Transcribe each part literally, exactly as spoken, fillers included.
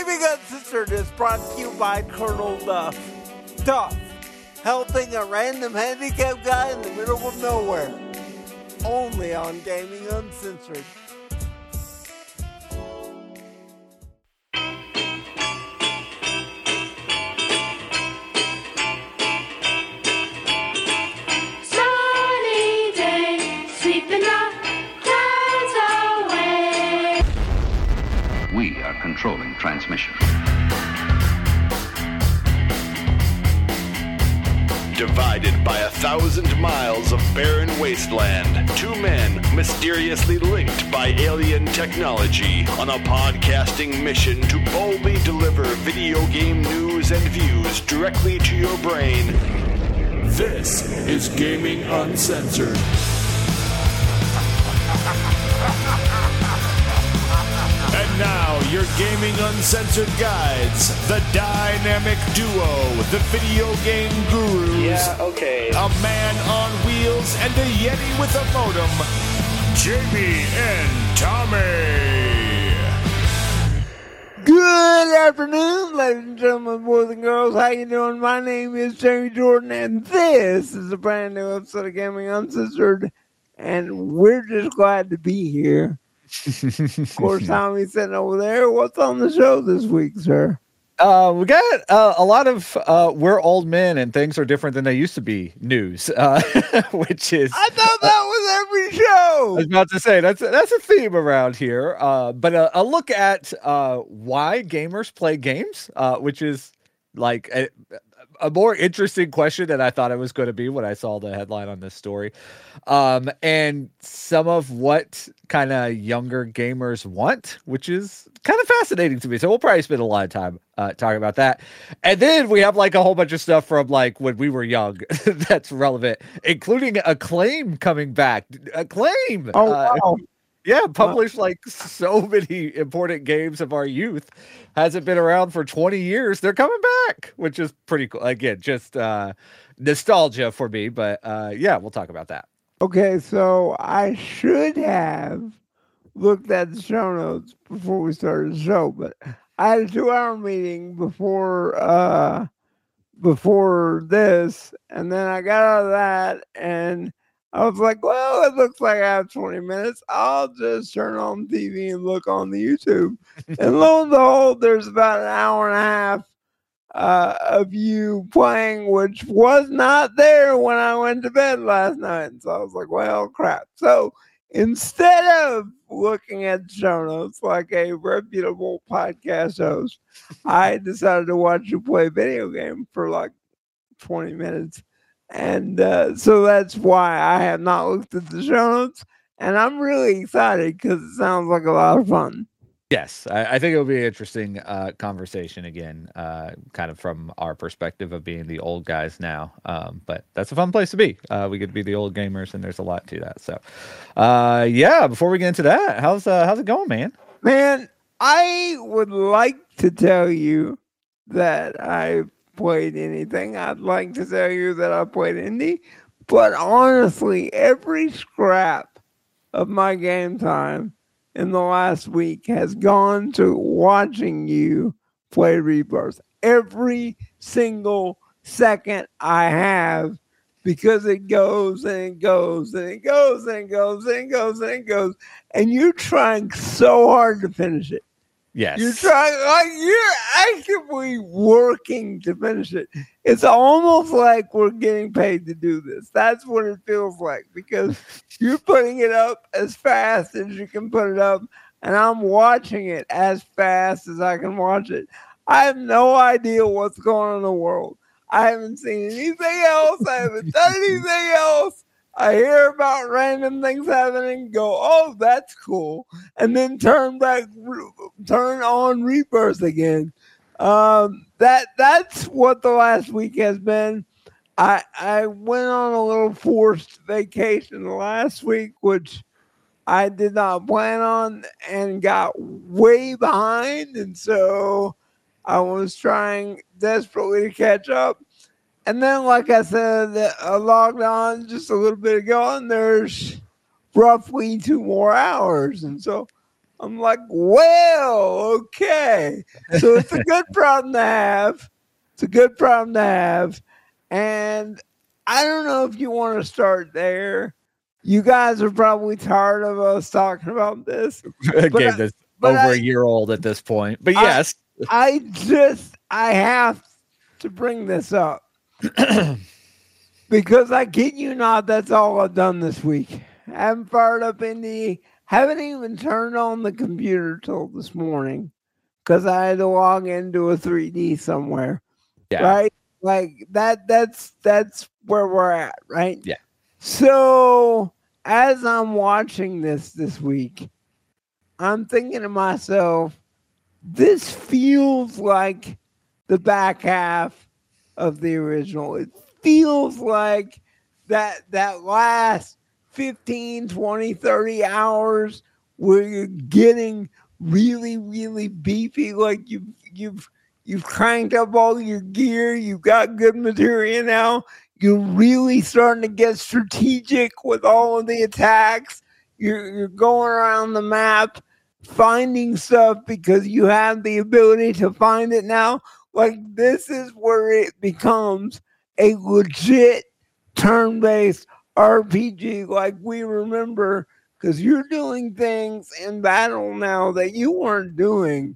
Gaming Uncensored is brought to you by Colonel Duff. Duff, helping a random handicapped guy in the middle of nowhere. Only on Gaming Uncensored. Sunny day, sweeping the clouds away. We are controlling transmission. Divided by a thousand miles of barren wasteland, two men mysteriously linked by alien technology on a podcasting mission to boldly deliver video game news and views directly to your brain. This is Gaming Uncensored. And now, your Gaming Uncensored guides, the dynamic duo, the video game gurus, Yeah, okay. a man on wheels and a Yeti with a modem, Jamie and Tommy. Good afternoon, ladies and gentlemen, boys and girls. How you doing? My name is Jamie Jordan, and this is a brand new episode of Gaming Uncensored, and we're just glad to be here. Of course, Tommy's sitting over there. What's on the show this week, sir? Uh, we got uh, a lot of uh, we're old men and things are different than they used to be news, uh, which is I thought that was every I show. was about to say that's that's a theme around here. Uh, but a, a look at uh, why gamers play games, uh, which is like a, a more interesting question than I thought it was going to be when I saw the headline on this story, um, and some of what kind of younger gamers want, which is kind of fascinating to me. So we'll probably spend a lot of time uh, talking about that. And then we have like a whole bunch of stuff from like when we were young that's relevant, including Acclaim coming back. Acclaim! Oh, Uh, wow. yeah, published like so many important games of our youth. Hasn't been around for twenty years. They're coming back, which is pretty cool. Again, just uh, nostalgia for me. But uh, yeah, we'll talk about that. Okay, so I should have looked at the show notes before we started the show, but I had a two-hour meeting before uh, before this, and then I got out of that, and I was like, well, it looks like I have twenty minutes. I'll just turn on T V and look on the YouTube. And lo and behold, there's about an hour and a half uh, of you playing, which was not there when I went to bed last night. And so I was like, well, crap. So instead of looking at the show notes like a reputable podcast host, I decided to watch you play a video game for like twenty minutes. And uh, so that's why I have not looked at the show notes. And I'm really excited because it sounds like a lot of fun. Yes, I, I think it'll be an interesting uh, conversation again, uh, kind of from our perspective of being the old guys now. Um, but that's a fun place to be. Uh, we get to be the old gamers, and there's a lot to that. So, uh, yeah. Before we get into that, how's uh, how's it going, man? Man, I would like to tell you that I played anything. I'd like to tell you that I played indie. But honestly, every scrap of my game time in the last week has gone to watching you play Rebirth. Every single second I have, because it goes and it goes and it goes and it goes and it goes and it goes, and you're trying so hard to finish it. Yes, You're trying, like, you're actively working to finish it. It's almost like we're getting paid to do this. That's what it feels like, because you're putting it up as fast as you can put it up, and I'm watching it as fast as I can watch it. I have no idea what's going on in the world. I haven't seen anything else. I haven't done anything else. I hear about random things happening, go, oh, that's cool, and then turn back, turn on Rebirth again. Um, that that's what the last week has been. I I went on a little forced vacation last week, which I did not plan on, and got way behind, and so I was trying desperately to catch up. And then, like I said, I logged on just a little bit ago, and there's roughly two more hours. And so I'm like, well, okay. So it's a good problem to have. It's a good problem to have. And I don't know if you want to start there. You guys are probably tired of us talking about this. A But game I- that's but over I- a year old at this point. But I- yes, I just, I have to bring this up. Because I kid you not, that's all I've done this week. I haven't fired up any, haven't even turned on the computer till this morning because I had to log into a three D somewhere. yeah. Right? Like that that's that's where we're at, right? Yeah. So as I'm watching this this week, I'm thinking to myself, this feels like the back half of the original. It feels like that that last fifteen, twenty, thirty hours where you're getting really, really beefy, like you've you've you've cranked up all your gear, you've got good material now, you're really starting to get strategic with all of the attacks. You're you're going around the map finding stuff because you have the ability to find it now. Like this is where it becomes a legit turn-based R P G like we remember, because you're doing things in battle now that you weren't doing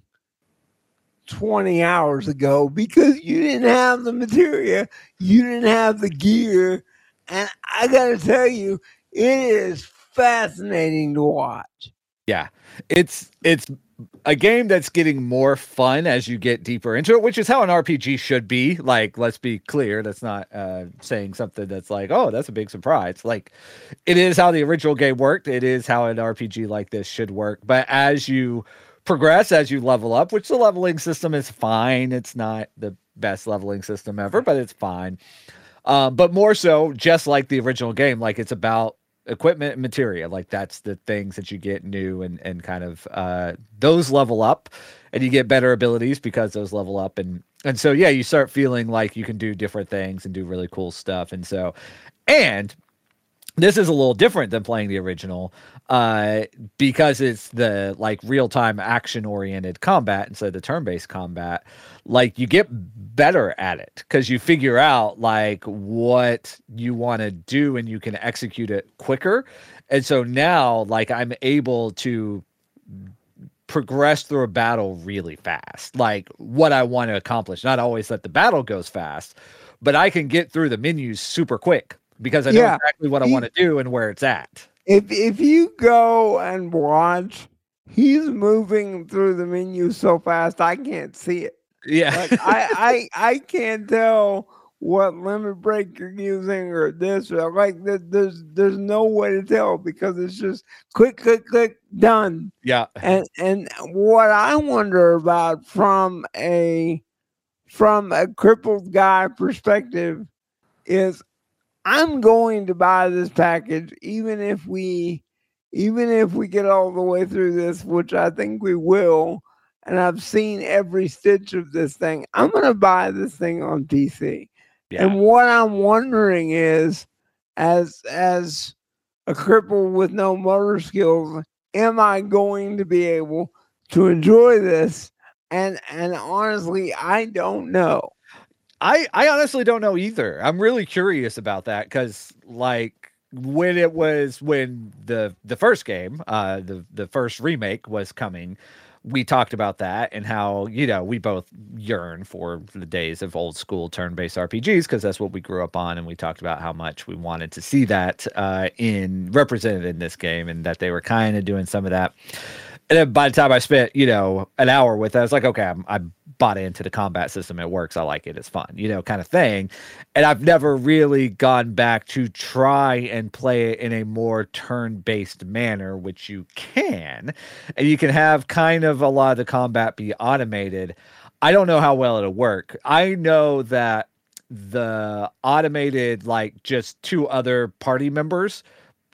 twenty hours ago because you didn't have the materia, you didn't have the gear, and I gotta tell you, it is fascinating to watch. Yeah, it's it's a game that's getting more fun as you get deeper into it, which is how an R P G should be. Like, let's be clear, that's not uh, saying something that's like, oh, that's a big surprise. Like, it is how the original game worked. It is how an R P G like this should work. But as you progress, as you level up, which the leveling system is fine. It's not the best leveling system ever, but it's fine. Um, but more so, just like the original game, like it's about equipment and materia. Like that's the things that you get new and and kind of uh those level up and you get better abilities because those level up, and and so yeah, you start feeling like you can do different things and do really cool stuff. And so and this is a little different than playing the original uh because it's the like real-time action oriented combat instead of the turn-based combat. Like you get better at it because you figure out like what you want to do and you can execute it quicker. And so now like I'm able to progress through a battle really fast, like what I want to accomplish. Not always that the battle goes fast, but I can get through the menus super quick because I know Yeah. exactly what I want to do and where it's at. If if you go and watch, he's moving through the menu so fast I can't see it. Yeah. Like I, I I can't tell what limit break you're using or this or like there- there's there's no way to tell because it's just click click click done. yeah. And and what I wonder about from a from a crippled guy perspective is I'm going to buy this package even if we even if we get all the way through this, which I think we will. And I've seen every stitch of this thing. I'm going to buy this thing on P C. Yeah. And what I'm wondering is, as as a cripple with no motor skills, am I going to be able to enjoy this? And and honestly, I don't know. I, I honestly don't know either. I'm really curious about that because, like, when it was when the the first game, uh, the the first remake was coming, we talked about that and how, you know, we both yearn for the days of old school turn-based R P Gs because that's what we grew up on, and we talked about how much we wanted to see that uh, in represented in this game, and that they were kind of doing some of that. And then by the time I spent, you know, an hour with it, I was like, okay, I'm, I bought into the combat system. It works. I like it. It's fun, you know, kind of thing. And I've never really gone back to try and play it in a more turn-based manner, which you can. And you can have kind of a lot of the combat be automated. I don't know how well it'll work. I know that the automated, like just two other party members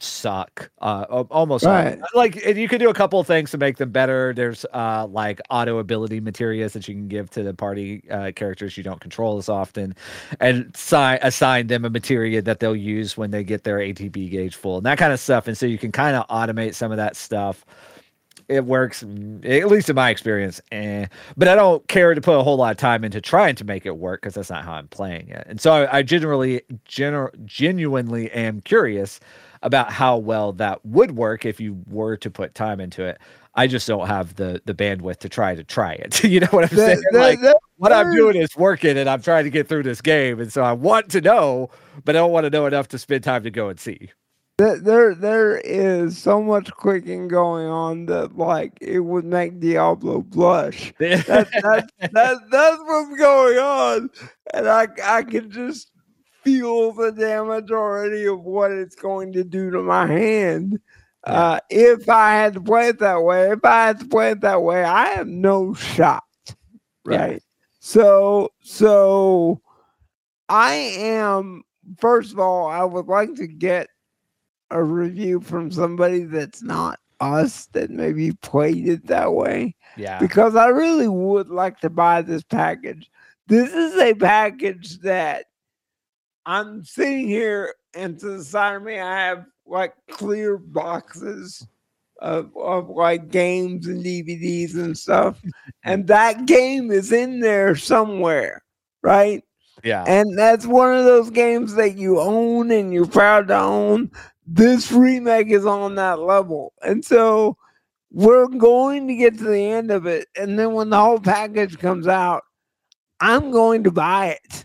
suck uh al- almost Right. like, and you can do a couple of things to make them better. There's uh like auto ability materials that you can give to the party uh characters you don't control as often, and assign assign them a materia that they'll use when they get their A T B gauge full and that kind of stuff. And so you can kind of automate some of that stuff. it works, at least in my experience. Eh. But I don't care to put a whole lot of time into trying to make it work because that's not how I'm playing it. And so I, I generally, gener- genuinely am curious about how well that would work if you were to put time into it. I just don't have the the bandwidth to try to try it. You know what I'm That- saying? that- like that- what I'm doing is working, and I'm trying to get through this game, and so I want to know, but I don't want to know enough to spend time to go and see. There, there, there is so much clicking going on that, like, it would make Diablo blush. That, that, that, that's what's going on, and I, I can just feel the damage already of what it's going to do to my hand. Yeah. Uh, if I had to play it that way, if I had to play it that way, I have no shot, right? Yeah. So, so I am. First of all, I would like to get a review from somebody that's not us, that maybe played it that way, Yeah. because I really would like to buy this package. This is a package that I'm sitting here, and to the side of me, I have like clear boxes of, of like games and D V Ds and stuff. And that game is in there somewhere, right? Yeah. And that's one of those games that you own and you're proud to own. This remake is on that level. And so we're going to get to the end of it. And then when the whole package comes out, I'm going to buy it.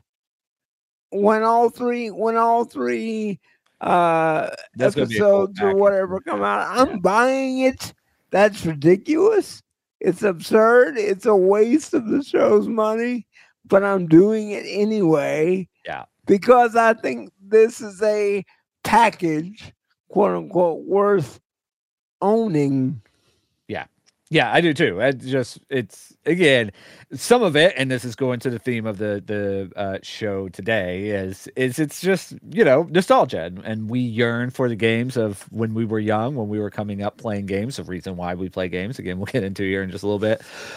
When all three, when all three uh, That's gonna be a cool episodes or package. whatever come out, I'm buying it. That's ridiculous. It's absurd. It's a waste of the show's money, but I'm doing it anyway. Yeah. Because I think this is a package, quote unquote, worth owning. Yeah, I do too. I just, it's again, some of it, and this is going to the theme of the the uh, show today, is is it's just, you know, nostalgia, and, and we yearn for the games of when we were young, when we were coming up playing games. The reason why we play games, again, we'll get into here in just a little bit.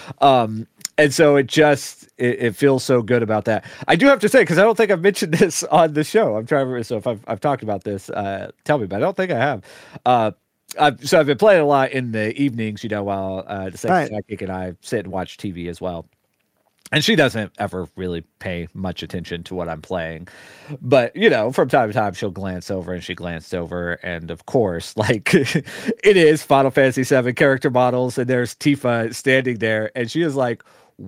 Um, and so it just it, it feels so good about that. I do have to say, because I don't think I've mentioned this on the show. I'm trying to remember, so if I've I've talked about this, uh, tell me, but I don't think I have. Uh, I've, so I've been playing a lot in the evenings, you know, while uh, the second Right. sidekick and I sit and watch T V as well. And she doesn't ever really pay much attention to what I'm playing. But, you know, from time to time, she'll glance over, and she glanced over. And of course, like, it is Final Fantasy seven character models, and there's Tifa standing there. And she is like,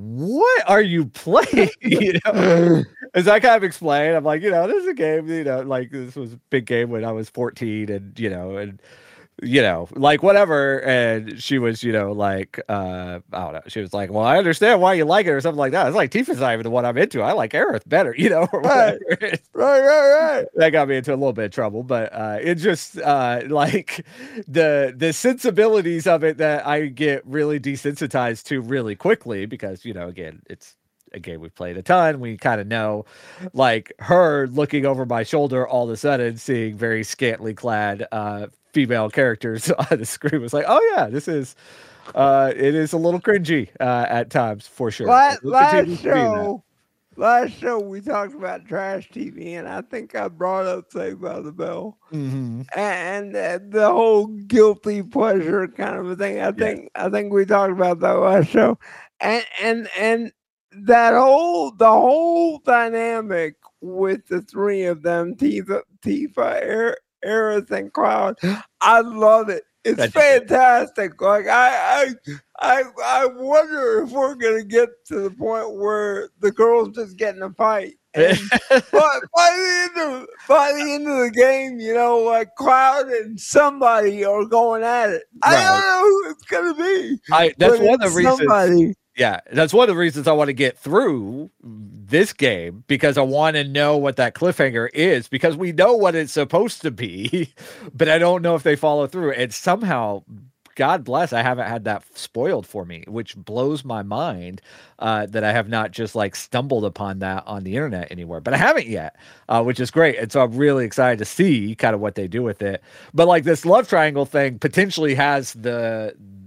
what are you playing? You know, as I kind of explained, I'm like, you know, this is a game, you know, like, this was a big game when I was fourteen, and, you know, and, you know, like whatever. And she was, you know, like, uh, I don't know. She was like, well, I understand why you like it or something like that. It's like, Tifa's not even the one I'm into. I like Aerith better, you know, or Right. whatever. Right, right, right. That got me into a little bit of trouble, but uh, it just uh, like the the sensibilities of it that I get really desensitized to really quickly, because, you know, again, it's a game we've played a ton. We kind of know, like, her looking over my shoulder all of a sudden, seeing very scantily clad uh, female characters on the screen was like, oh yeah, this is uh, it is a little cringy uh, at times for sure. Last, It will continue last to be that. show, last show we talked about trash T V, and I think I brought up Saved by the Bell, Mhm. and uh, the whole guilty pleasure kind of a thing. I think I think we talked about that last show, and and and that whole the whole dynamic with the three of them, Tifa, Tifa, Er- Aerith, and Cloud. I love it. It's I do too. fantastic. Like I, I, I, I wonder if we're gonna get to the point where the girls just get in a fight. And but by the end of by the end of the game, you know, like Cloud and somebody are going at it. I Right. don't know who it's gonna be. I that's but one of it's the reasons. Somebody. Yeah, that's one of the reasons I want to get through this game, because I want to know what that cliffhanger is, because we know what it's supposed to be, but I don't know if they follow through. And somehow, God bless, I haven't had that spoiled for me, which blows my mind uh, that I have not just like stumbled upon that on the internet anywhere, but I haven't yet, uh, which is great. And so I'm really excited to see kind of what they do with it. But like this love triangle thing potentially has the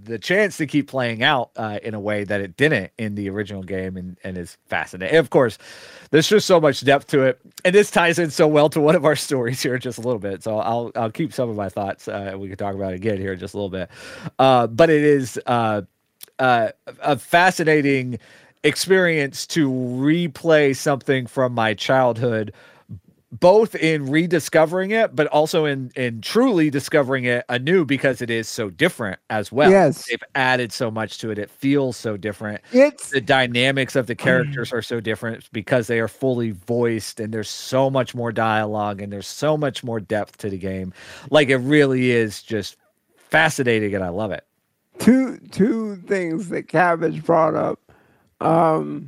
the chance to keep playing out uh, in a way that it didn't in the original game, and, and is fascinating. Of course, there's just so much depth to it, and this ties in so well to one of our stories here just a little bit. So I'll I'll keep some of my thoughts. Uh, we can talk about it again here in just a little bit. Uh, but it is uh, uh, a fascinating experience to replay something from my childhood, both in rediscovering it, but also in in truly discovering it anew, because it is so different as well. Yes. They've added so much to it. It feels so different. It's The dynamics of the characters are so different because they are fully voiced, and there's so much more dialogue, and there's so much more depth to the game. Like, it really is just fascinating, and I love it. two two things that Cabbage brought up. Um,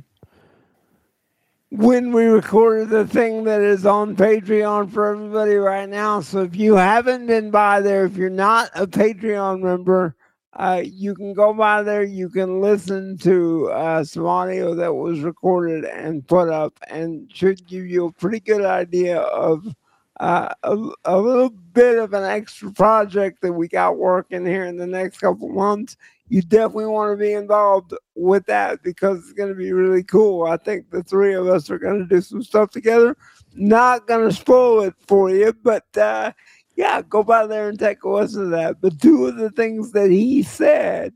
when we recorded the thing that is on Patreon for everybody right now. So if you haven't been by there, if you're not a Patreon member, uh, you can go by there. You can listen to uh, some audio that was recorded and put up, and should give you a pretty good idea of uh, a, a little bit of an extra project that we got working here in the next couple months. You definitely want to be involved with that because it's going to be really cool. I think the three of us are going to do some stuff together. Not going to spoil it for you, but uh, yeah, go by there and take a listen to that. But two of the things that he said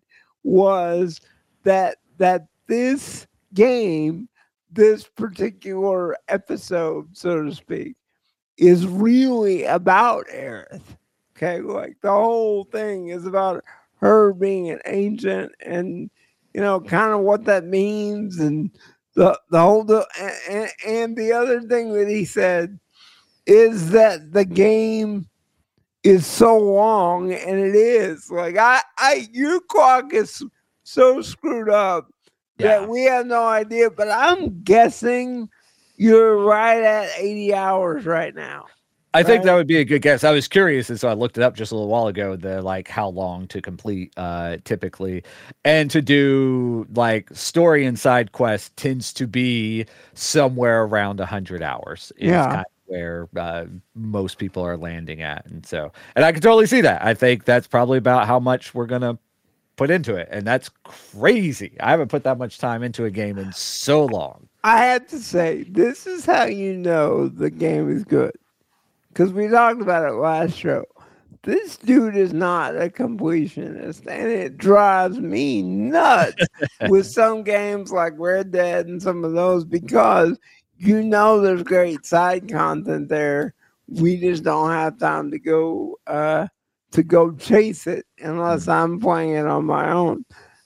was that that this game, this particular episode, so to speak, is really about Aerith. Okay, like the whole thing is about her being an ancient, and you know, kind of what that means, and the the whole the, and, and the other thing that he said is that the game is so long, and it is like I I your clock is so screwed up Yeah. that we have no idea, but I'm guessing you're right at eighty hours right now. I think Right. that would be a good guess. I was curious, and so I looked it up just a little while ago, the like how long to complete uh typically, and to do like story and side quest tends to be somewhere around a hundred hours. Is Yeah. kind of where uh, most people are landing at, and so and I can totally see that. I think that's probably about how much we're gonna put into it, and that's crazy. I haven't put that much time into a game in so long. I have to say, this is how you know the game is good. Because we talked about it last show. This dude is not a completionist, and it drives me nuts with some games like Red Dead and some of those, because you know there's great side content there. We just don't have time to go uh, to go chase it unless I'm playing it on my own.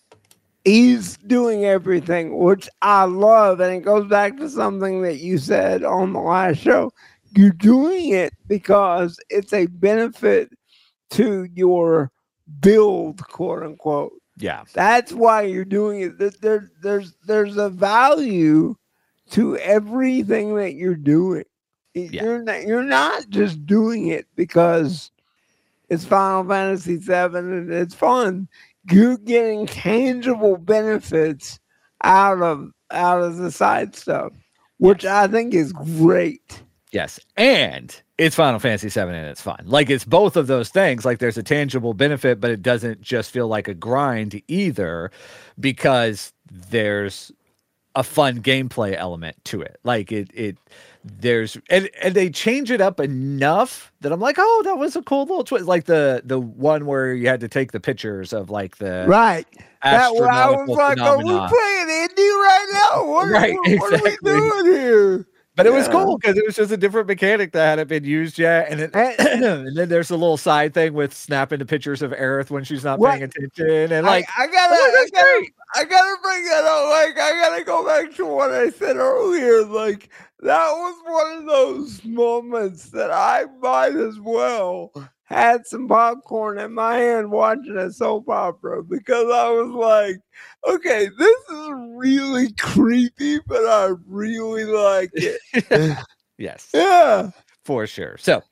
He's doing everything, which I love, and it goes back to something that you said on the last show. You're doing it because it's a benefit to your build, quote unquote. Yeah. That's why you're doing it. There, there, there's there's a value to everything that you're doing. Yeah. You're not you're not just doing it because it's Final Fantasy seven and it's fun. You're getting tangible benefits out of out of the side stuff, which I think is great. Yes, and it's Final Fantasy seven and it's fun. Like, it's both of those things. Like, there's a tangible benefit, but it doesn't just feel like a grind either, because there's a fun gameplay element to it. Like, it it there's and, and they change it up enough that I'm like, oh, that was a cool little twist. Like the the one where you had to take the pictures of like the Right. That way I was astronomical like, are we phenomena. playing indie right now? What, Right, what, what exactly. are we doing here? But it was Yeah. cool because it was just a different mechanic that hadn't been used yet. And, it, And- and then there's a little side thing with snapping the pictures of Aerith when she's not Right. paying attention. And like, I, I gotta, oh, I that's gotta, great. I gotta bring that up. Like, I gotta go back to what I said earlier. Like, that was one of those moments that I might as well had some popcorn in my hand watching a soap opera, because I was like, okay, this is really creepy, but I really like it. yes, Yeah. for sure. So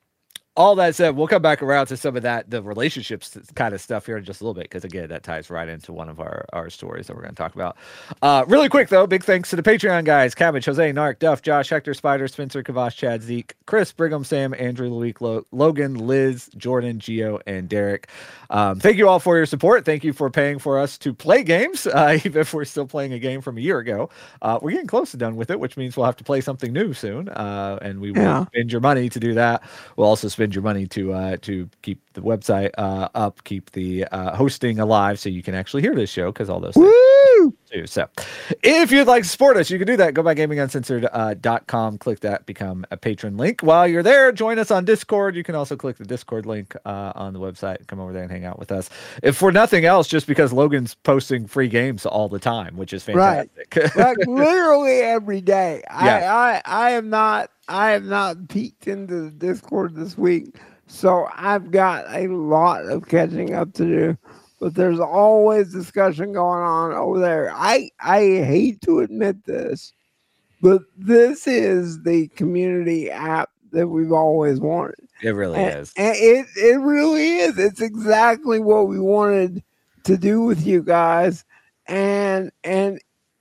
all that said, we'll come back around to some of that, the relationships kind of stuff here in just a little bit, because again, that ties right into one of our, our stories that we're going to talk about. Uh, really quick though, big thanks to the Patreon guys: Cabbage, Jose, Narc, Duff, Josh, Hector, Spider, Spencer, Kavash, Chad, Zeke, Chris, Brigham, Sam, Andrew, Luik, Lo- Logan, Liz, Jordan, Gio, and Derek. Um, thank you all for your support. Thank you for paying for us to play games, uh, even if we're still playing a game from a year ago. Uh, we're getting close to done with it, which means we'll have to play something new soon, uh, and we will Yeah. spend your money to do that. We'll also spend your money to uh, to keep the website uh, up, keep the uh, hosting alive, so you can actually hear this show, because all those things Woo! too. So if you'd like to support us, you can do that. Go by gaming uncensored dot com, click that, become a patron link. While you're there, join us on Discord. You can also click the Discord link uh, on the website, come over there and hang out with us. If for nothing else, just because Logan's posting free games all the time, which is fantastic. Right. Like literally every day. Yeah. I, I I have not I have not peeked into the Discord this week, so I've got a lot of catching up to do. But there's always discussion going on over there. I I hate to admit this, but this is the community app that we've always wanted. It really And, is. and it it really is. It's exactly what we wanted to do with you guys, and and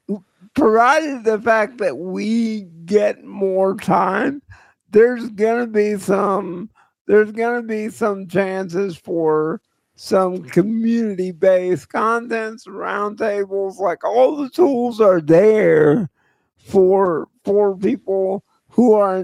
provided the fact that we get more time, there's gonna be some there's gonna be some chances for some community-based contents, roundtables. Like, all the tools are there for for people who are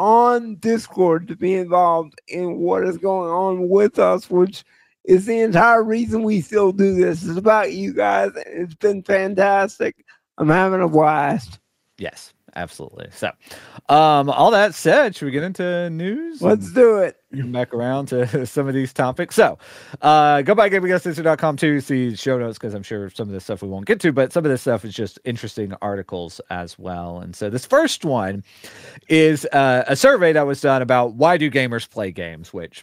on Discord to be involved in what is going on with us, which is the entire reason we still do this. It's about you guys. It's been fantastic. I'm having a blast. Yes, absolutely. So, um, all that said, should we get into news? Let's do it. Come back around to some of these topics. So, uh, go by gaming uncensored dot com to see show notes, because I'm sure some of this stuff we won't get to, but some of this stuff is just interesting articles as well. And so, this first one is uh, a survey that was done about why do gamers play games, which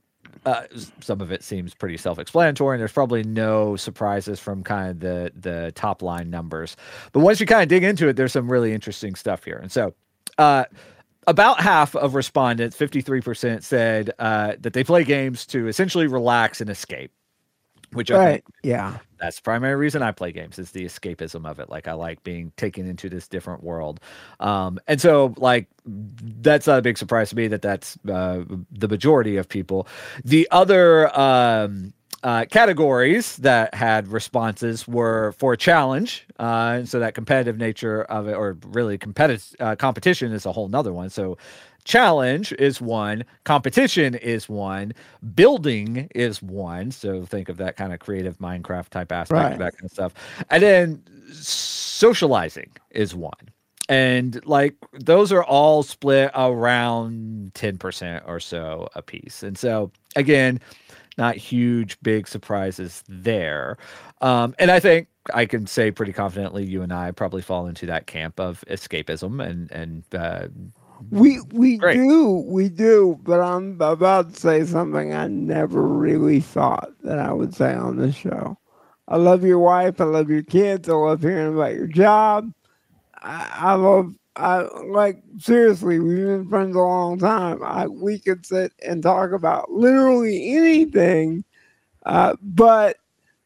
Uh, some of it seems pretty self-explanatory, and there's probably no surprises from kind of the the top line numbers. But once you kind of dig into it, there's some really interesting stuff here. And so, uh, about half of respondents, fifty-three percent, said uh, that they play games to essentially relax and escape. Which I Right. think Yeah. that's the primary reason I play games, is the escapism of it. Like, I like being taken into this different world. Um, and so, like, that's not a big surprise to me that that's uh, the majority of people. The other um, uh, categories that had responses were for a challenge. Uh, and so that competitive nature of it, or really competitive uh, competition, is a whole nother one. So challenge is one, competition is one, building is one. So think of that kind of creative Minecraft type aspect, Right. of that kind of stuff. And then socializing is one. And like, those are all split around ten percent or so a piece. And so again, not huge, big surprises there. Um, and I think I can say pretty confidently, you and I probably fall into that camp of escapism, and, and, uh, We we Great. do, we do, but I'm about to say something I never really thought that I would say on this show. I love your wife, I love your kids, I love hearing about your job. I, I love I like seriously, we've been friends a long time. I we could sit and talk about literally anything. Uh, but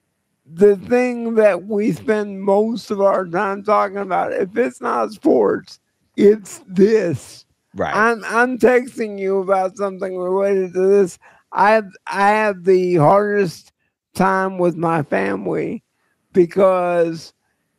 the thing that we spend most of our time talking about, if it's not sports, it's this. right. I'm I'm texting you about something related to this. I have I have the hardest time with my family because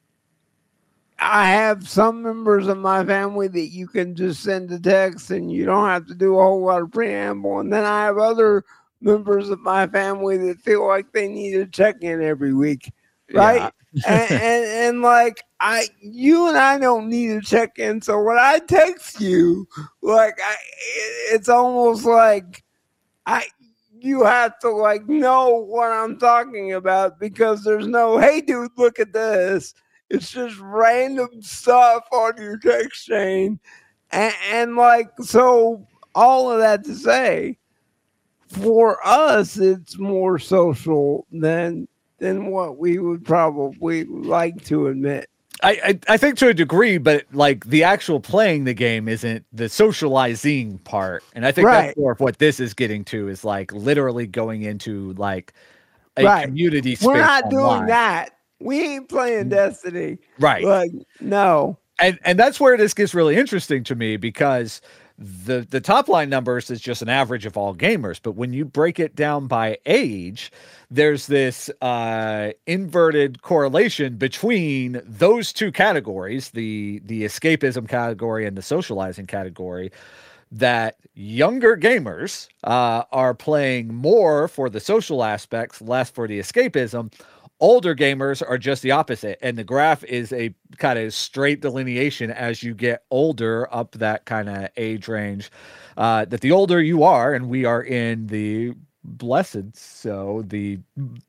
I have some members of my family that you can just send a text and you don't have to do a whole lot of preamble. And then I have other members of my family that feel like they need to check in every week. Right. and, and and like I you and I don't need to check in. So when I text you, like I it's almost like I you have to like know what I'm talking about, because there's no, hey dude, look at this. It's just random stuff on your text chain. And, and like, so all of that to say, for us, it's more social than than what we would probably like to admit. I, I I think to a degree, but like the actual playing the game isn't the socializing part, and I think Right. that's more of what this is getting to is like literally going into like a Right. community space. We're not online. doing that. We ain't playing Destiny. Right. Like, no. And and that's where this gets really interesting to me because the the top line numbers is just an average of all gamers, but when you break it down by age, there's this uh, inverted correlation between those two categories, the the escapism category and the socializing category, that younger gamers uh, are playing more for the social aspects, less for the escapism. Older gamers are just the opposite. And the graph is a kind of straight delineation as you get older up that kind of age range. Uh, that the older you are, and we are in the blessed, so the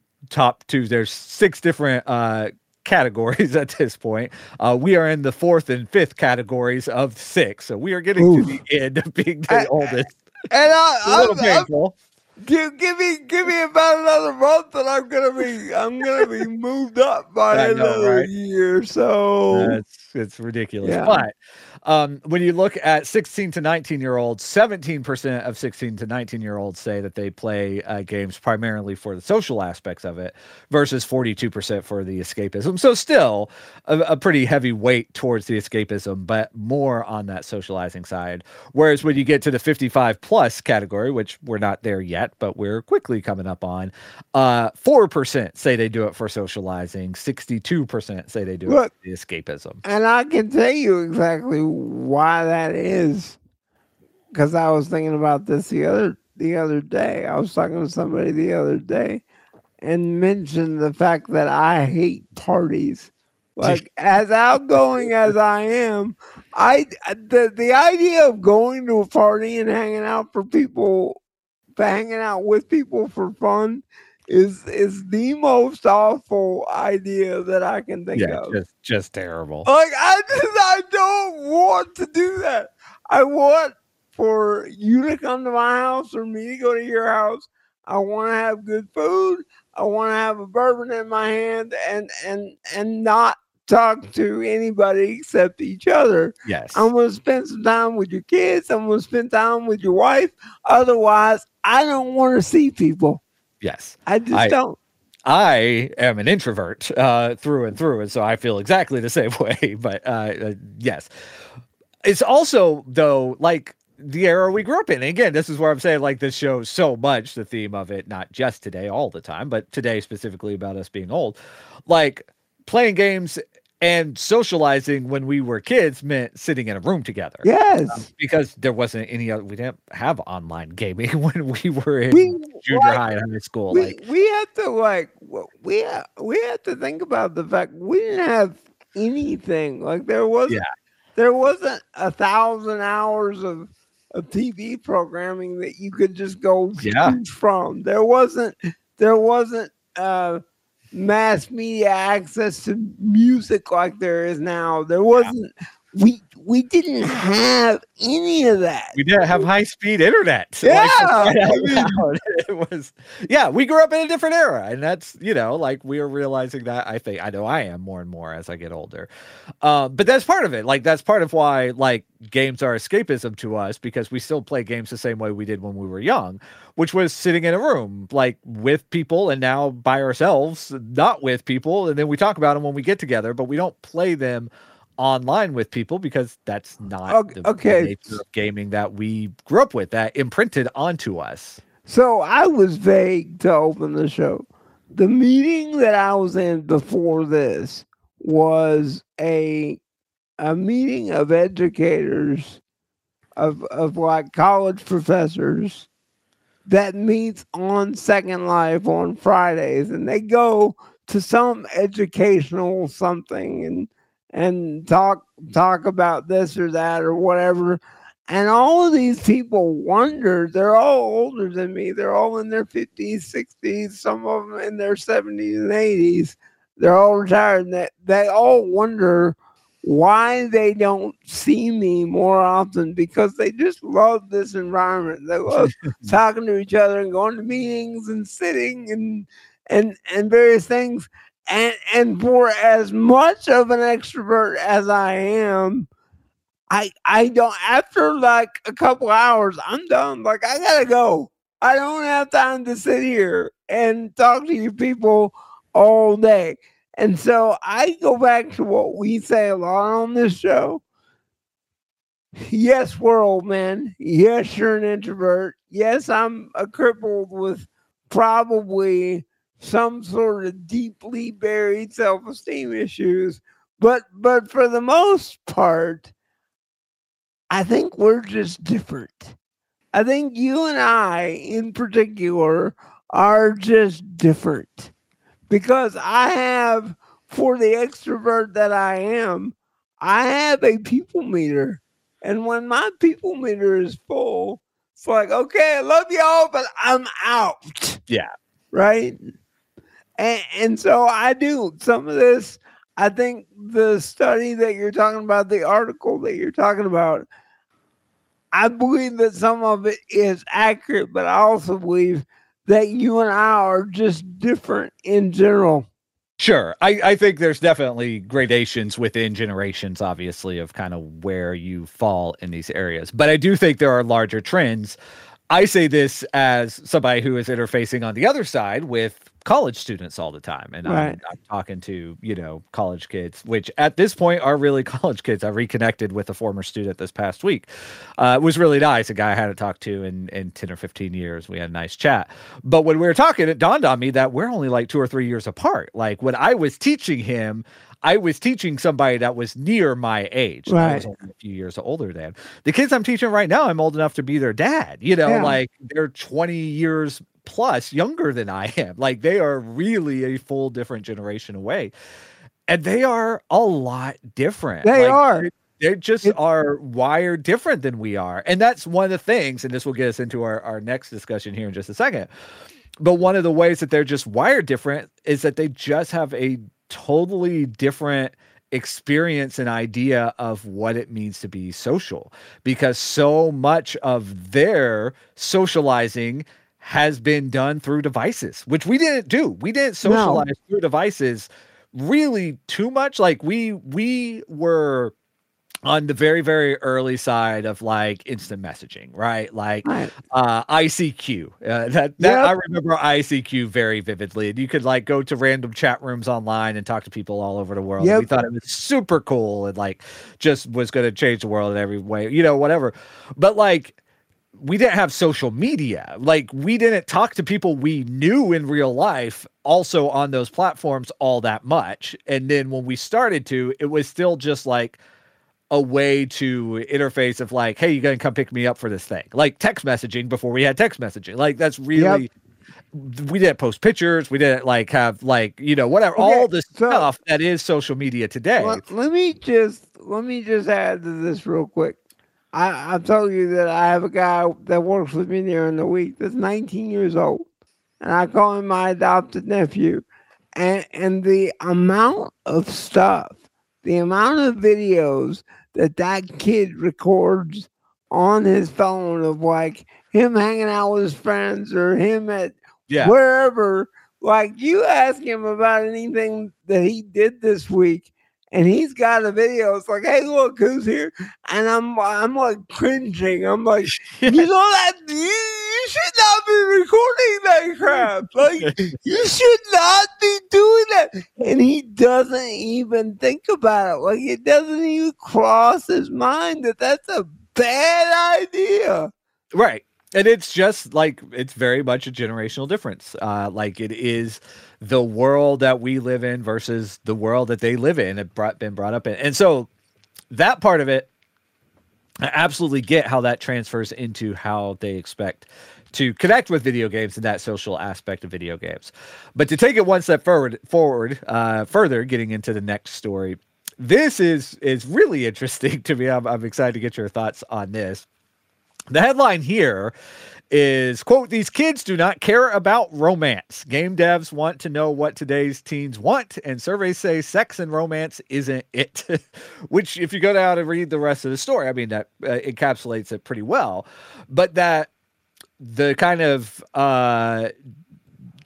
top two, there's six different uh, categories at this point. Uh, we are in the fourth and fifth categories of six. So we are getting Oof. to the end of being the I- oldest. And I, A little I'm, I'm, painful. give, give me give me about another month and I'm gonna be I'm gonna be moved up by I know, another right? year. So That's it's ridiculous. Yeah. But um, when you look at sixteen to nineteen year olds, seventeen percent of sixteen to nineteen year olds say that they play uh, games primarily for the social aspects of it versus forty-two percent for the escapism. So still a, a pretty heavy weight towards the escapism, but more on that socializing side. Whereas when you get to the fifty-five plus category, which we're not there yet, but we're quickly coming up on, uh, four percent say they do it for socializing, sixty-two percent say they do Look. it for the escapism. and I can tell you exactly why that is. Because I was thinking about this the other the other day. I was talking to somebody the other day and mentioned the fact that I hate parties. Like as outgoing as I am, I the the idea of going to a party and hanging out for people, hanging out with people for fun, is is the most awful idea that I can think Yeah, of. just just terrible. Like I just I don't want to do that. I want for you to come to my house or me to go to your house. I want to have good food. I want to have a bourbon in my hand and and and not talk to anybody except each other. Yes. I'm gonna spend some time with your kids. I'm gonna spend time with your wife. Otherwise, I don't want to see people. yes. I just I- don't. I am an introvert uh, through and through, and so I feel exactly the same way. But uh, uh, yes, it's also though like the era we grew up in. And again, this is where I'm saying like this shows so much the theme of it, not just today, all the time, but today specifically about us being old, like playing games and socializing when we were kids meant sitting in a room together. Yes. Because there wasn't any other, we didn't have online gaming when we were in We- junior like, high and high school. we like, we have to like w- we ha- we have to think about the fact we didn't have anything like there wasn't Yeah. there wasn't a thousand hours of of T V programming that you could just go Yeah. choose from. There wasn't there wasn't uh mass media access to music like there is now. There wasn't we we didn't have any of that. we didn't have high speed internet. Yeah, Like, I mean- it was, yeah, we grew up in a different era. And that's, you know, like we are realizing that. I think, I know I am more and more as I get older. Um, but that's part of it. Like, that's part of why, like, games are escapism to us because we still play games the same way we did when we were young, which was sitting in a room, like with people and now by ourselves, not with people. And then we talk about them when we get together, but we don't play them online with people because that's not Ok- the, the okay. nature of gaming that we grew up with, that imprinted onto us. So I was vague to open the show. The meeting that I was in before this was a a meeting of educators of of like college professors that meets on Second Life on Fridays, and they go to some educational something and and talk talk about this or that or whatever. And all of these people wonder, they're all older than me. They're all in their fifties, sixties, some of them in their seventies and eighties. They're all retired. And they, they all wonder why they don't see me more often because they just love this environment. They love talking to each other and going to meetings and sitting and and and various things. and and for as much of an extrovert as I am, I I don't after like a couple hours, I'm done. Like I gotta go. I don't have time to sit here and talk to you people all day. And so I go back to what we say a lot on this show. Yes, we're old men. Yes, you're an introvert. Yes, I'm a crippled with probably some sort of deeply buried self-esteem issues. But but for the most part, I think we're just different. I think you and I, in particular, are just different. Because I have, for the extrovert that I am, I have a people meter. And when my people meter is full, it's like, okay, I love y'all, but I'm out. Yeah. Right? And, and so I do. Some of this, I think the study that you're talking about, the article that you're talking about, I believe that some of it is accurate, but I also believe that you and I are just different in general. Sure. I, I think there's definitely gradations within generations, obviously, of kind of where you fall in these areas. But I do think there are larger trends. I say this as somebody who is interfacing on the other side with college students all the time. And Right. I'm, I'm talking to, you know, college kids, which at this point are really college kids. I reconnected with a former student this past week. Uh, it was really nice. A guy I hadn't talked to in, in ten or fifteen years. We had a nice chat. But when we were talking, it dawned on me that we're only like two or three years apart. Like when I was teaching him, I was teaching somebody that was near my age. I was Right. only a few years older than the kids I'm teaching right now. I'm old enough to be their dad. You know, Yeah. like they're twenty years plus younger than I am. Like they are really a full different generation away, and they are a lot different. They Like, are. They, they just It- are wired different than we are, and that's one of the things. And this will get us into our our next discussion here in just a second. But one of the ways that they're just wired different is that they just have a totally different experience and idea of what it means to be social, because so much of their socializing has been done through devices, which we didn't do. We didn't socialize through devices really too much. Like we we were on the very, very early side of like instant messaging, right? Like Right. uh, I C Q. Uh, that that Yep. I remember I C Q very vividly. And you could like go to random chat rooms online and talk to people all over the world. Yep. We thought it was super cool and like just was going to change the world in every way, you know, whatever. But like we didn't have social media. Like we didn't talk to people we knew in real life also on those platforms all that much. And then when we started to, it was still just like a way to interface of like, hey, you gonna come pick me up for this thing, like text messaging before we had text messaging. Like that's really, we didn't post pictures. We didn't like have like, you know, whatever, Okay, all the so- stuff that is social media today. Let, let me just let me just add to this real quick. I, I told you that I have a guy that works with me during the week that's nineteen years old, and I call him my adopted nephew. And and the amount of stuff, the amount of videos that that kid records on his phone of like him hanging out with his friends or him at Yeah. wherever, like you ask him about anything that he did this week, and he's got a video. It's like, hey, look who's here, and I'm I'm like cringing. I'm like, you know that you, you should not be recording that crap. Like you should not be doing that. And he doesn't even think about it. Like it doesn't even cross his mind that that's a bad idea. Right. And it's just like, it's very much a generational difference. Uh, like it is the world that we live in versus the world that they live in and brought, been brought up in. And so that part of it, I absolutely get how that transfers into how they expect to connect with video games and that social aspect of video games. But to take it one step forward, forward, uh, further, getting into the next story, this is is really interesting to me. I'm, I'm excited to get your thoughts on this. The headline here is, quote, "These kids do not care about romance. Game devs want to know what today's teens want, and surveys say sex and romance isn't it." Which, if you go down and read the rest of the story, I mean, that uh, encapsulates it pretty well. But that the kind of uh,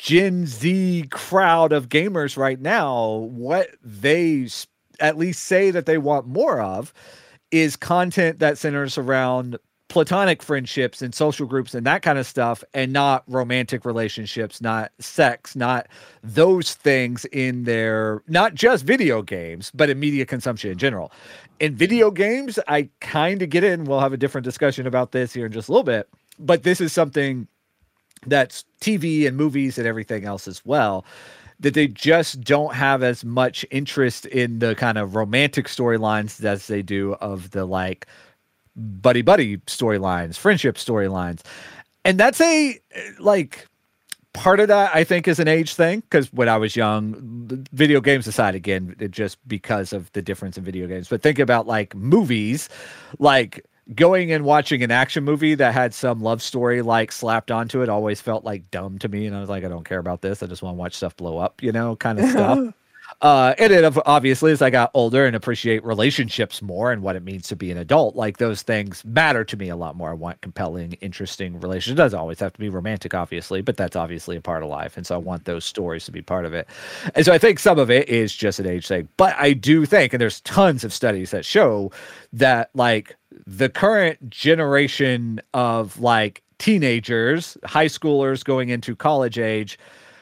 Gen Z crowd of gamers right now, what they s- at least say that they want more of is content that centers around platonic friendships and social groups and that kind of stuff, and not romantic relationships, not sex, not those things in their, not just video games, but in media consumption in general. In video games, I kind of get it, and we'll have a different discussion about this here in just a little bit, but this is something that's T V and movies and everything else as well, that they just don't have as much interest in the kind of romantic storylines as they do of the like buddy buddy storylines, friendship storylines. And that's a like part of that, I think, is an age thing, because when I was young, video games aside, again, it just because of the difference in video games, but think about like movies, like going and watching an action movie that had some love story like slapped onto it always felt like dumb to me, and I was like, I don't care about this, I just want to watch stuff blow up, you know, kind of stuff. Uh, and then obviously, as I got older and appreciate relationships more and what it means to be an adult, like those things matter to me a lot more. I want compelling, interesting relationships. It doesn't always have to be romantic, obviously, but that's obviously a part of life. And so I want those stories to be part of it. And so I think some of it is just an age thing. But I do think, and there's tons of studies that show that like the current generation of like teenagers, high schoolers going into college age,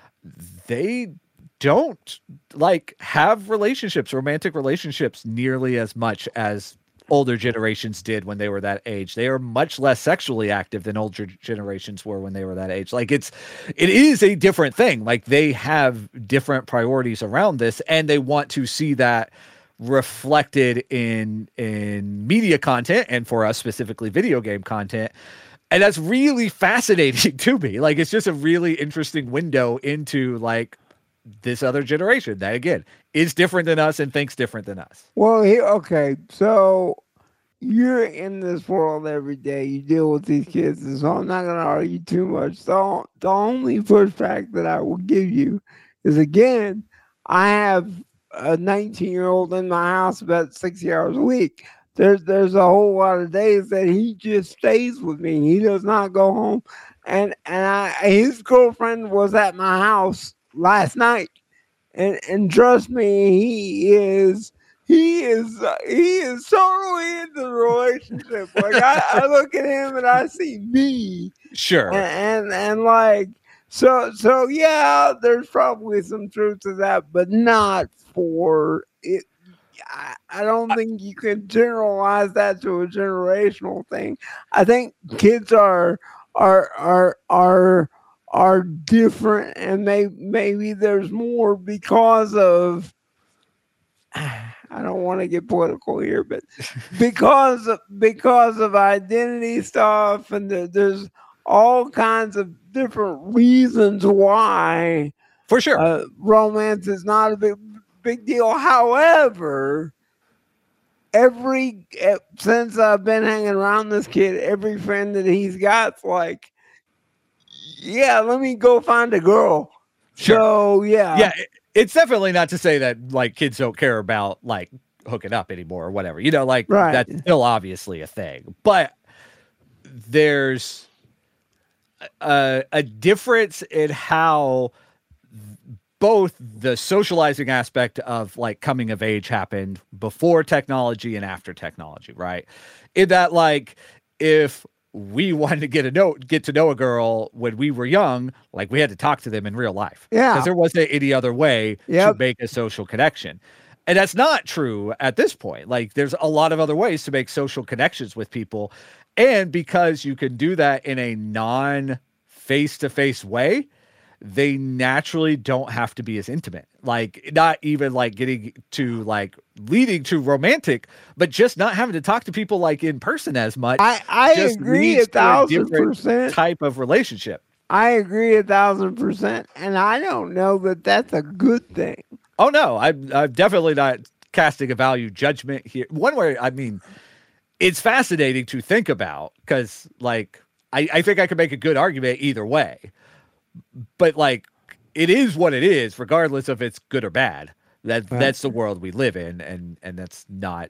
they don't like have relationships, romantic relationships nearly as much as older generations did when they were that age. They are much less sexually active than older generations were when they were that age. Like it's, it is a different thing. Like they have different priorities around this, and they want to see that reflected in, in media content, and for us specifically video game content. And that's really fascinating to me. Like, it's just a really interesting window into like this other generation that, again, is different than us and thinks different than us. Well, here, okay, so you're in this world every day. You deal with these kids, and so I'm not going to argue too much. So the only pushback that I will give you is, again, I have a nineteen-year-old in my house about sixty hours a week. There's there's a whole lot of days that he just stays with me. He does not go home, and and I his girlfriend was at my house last night, and and trust me, he is he is uh, he is totally into the relationship. Like I, I look at him and I see me, Sure. and, and and like so so yeah, there's probably some truth to that, but not for it. I, I don't think you can generalize that to a generational thing. I think kids are are are are are different, and may, maybe there's more because of, I don't want to get political here, but because of, because of identity stuff, and the, there's all kinds of different reasons why For sure. uh, romance is not a big big deal. However, every eh, since I've been hanging around this kid, every friend that he's got's like, yeah, let me go find a girl. Sure. So yeah, yeah, it- it's definitely not to say that like kids don't care about like hooking up anymore or whatever. You know, like Right. that's still obviously a thing. But there's a, a difference in how both the socializing aspect of like coming of age happened before technology and after technology, right? In that, like, if we wanted to get a note, get to know a girl when we were young, like we had to talk to them in real life. Yeah. Because there wasn't any other way Yep. to make a social connection. And that's not true at this point. Like there's a lot of other ways to make social connections with people. And because you can do that in a non face-to-face way, they naturally don't have to be as intimate. Like not even like getting to like leading to romantic, but just not having to talk to people like in person as much. I, I just agree leads a to a thousand different percent. type of relationship. I agree a thousand percent, and I don't know that that's a good thing. Oh no, I'm, I'm definitely not casting a value judgment here. One way, I mean, it's fascinating to think about because like, I, I think I could make a good argument either way, but like, it is what it is, regardless of it's good or bad. That Right. that's the world we live in, and and that's not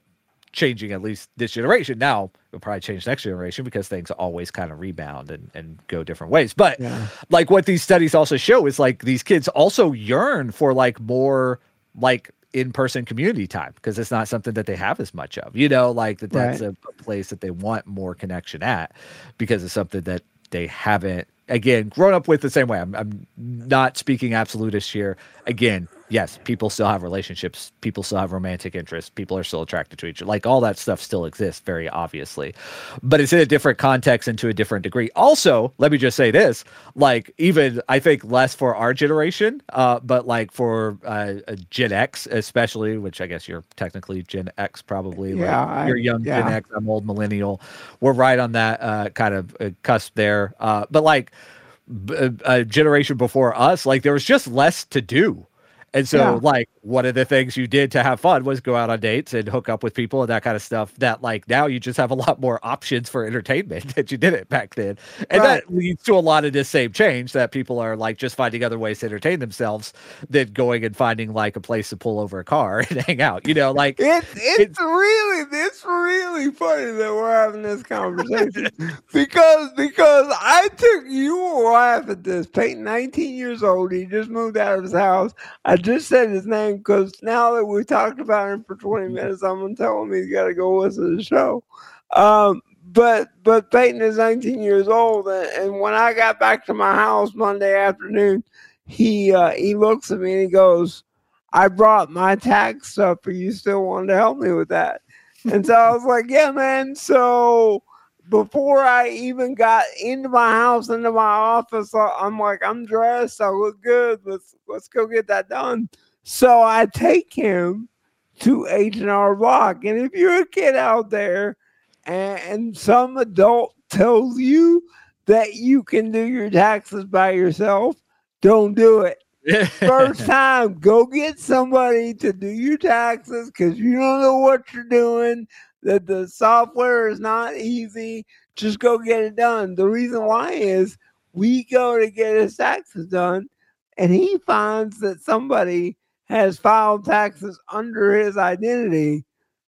changing at least this generation. Now it'll probably change next generation because things always kind of rebound and, and go different ways. But Yeah. like what these studies also show is like these kids also yearn for like more like in-person community time because it's not something that they have as much of, you know, like that that's Right. a, a place that they want more connection at because it's something that they haven't, again, grown up with the same way. I'm, I'm not speaking absolutist here. Again, yes, people still have relationships. People still have romantic interests. People are still attracted to each other. Like all that stuff still exists very obviously, but it's in a different context and to a different degree. Also, let me just say this, like even I think less for our generation, uh, but like for uh, a Gen X, especially, which I guess you're technically Gen X probably. Yeah, like, I- you're young yeah. Gen X. I'm old millennial. We're right on that uh, kind of uh, cusp there. Uh, but like b- a, a generation before us, like there was just less to do. And so, Yeah. like, one of the things you did to have fun was go out on dates and hook up with people and that kind of stuff. That, like, now you just have a lot more options for entertainment that you didn't back then. And Right. that leads to a lot of this same change that people are, like, just finding other ways to entertain themselves than going and finding, like, a place to pull over a car and hang out. You know, like, It's it's really it's really funny that we're having this conversation because because I took you will laugh at this. Peyton, nineteen years old, he just moved out of his house. I just said his name because now that we talked about him for twenty minutes, I'm gonna tell him he's got to go listen to the show. Um, but but Peyton is nineteen years old, and, and when I got back to my house Monday afternoon, he uh, he looks at me and he goes, I brought my tax stuff. Are you still wanting to help me with that? And so I was like, yeah, man. So before I even got into my house, into my office, I- I'm like, I'm dressed. I look good. Let's let's go get that done. So I take him to H and R Block. And if you're a kid out there and, and some adult tells you that you can do your taxes by yourself, don't do it. First time, go get somebody to do your taxes because you don't know what you're doing. That the software is not easy. Just go get it done. The reason why is we go to get his taxes done, and he finds that somebody has filed taxes under his identity.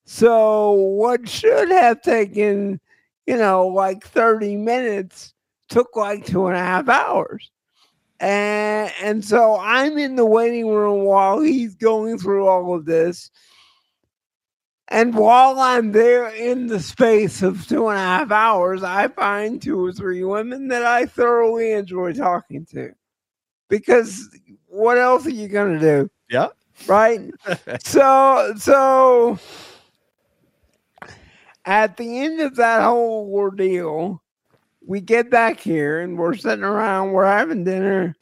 So what should have taken, you know, like thirty minutes took like two and a half hours. And, and so I'm in the waiting room while he's going through all of this. And while I'm there in the space of two and a half hours, I find two or three women that I thoroughly enjoy talking to. Because what else are you going to do? Yeah. Right? so, so at the end of that whole ordeal, we get back here and we're sitting around, we're having dinner.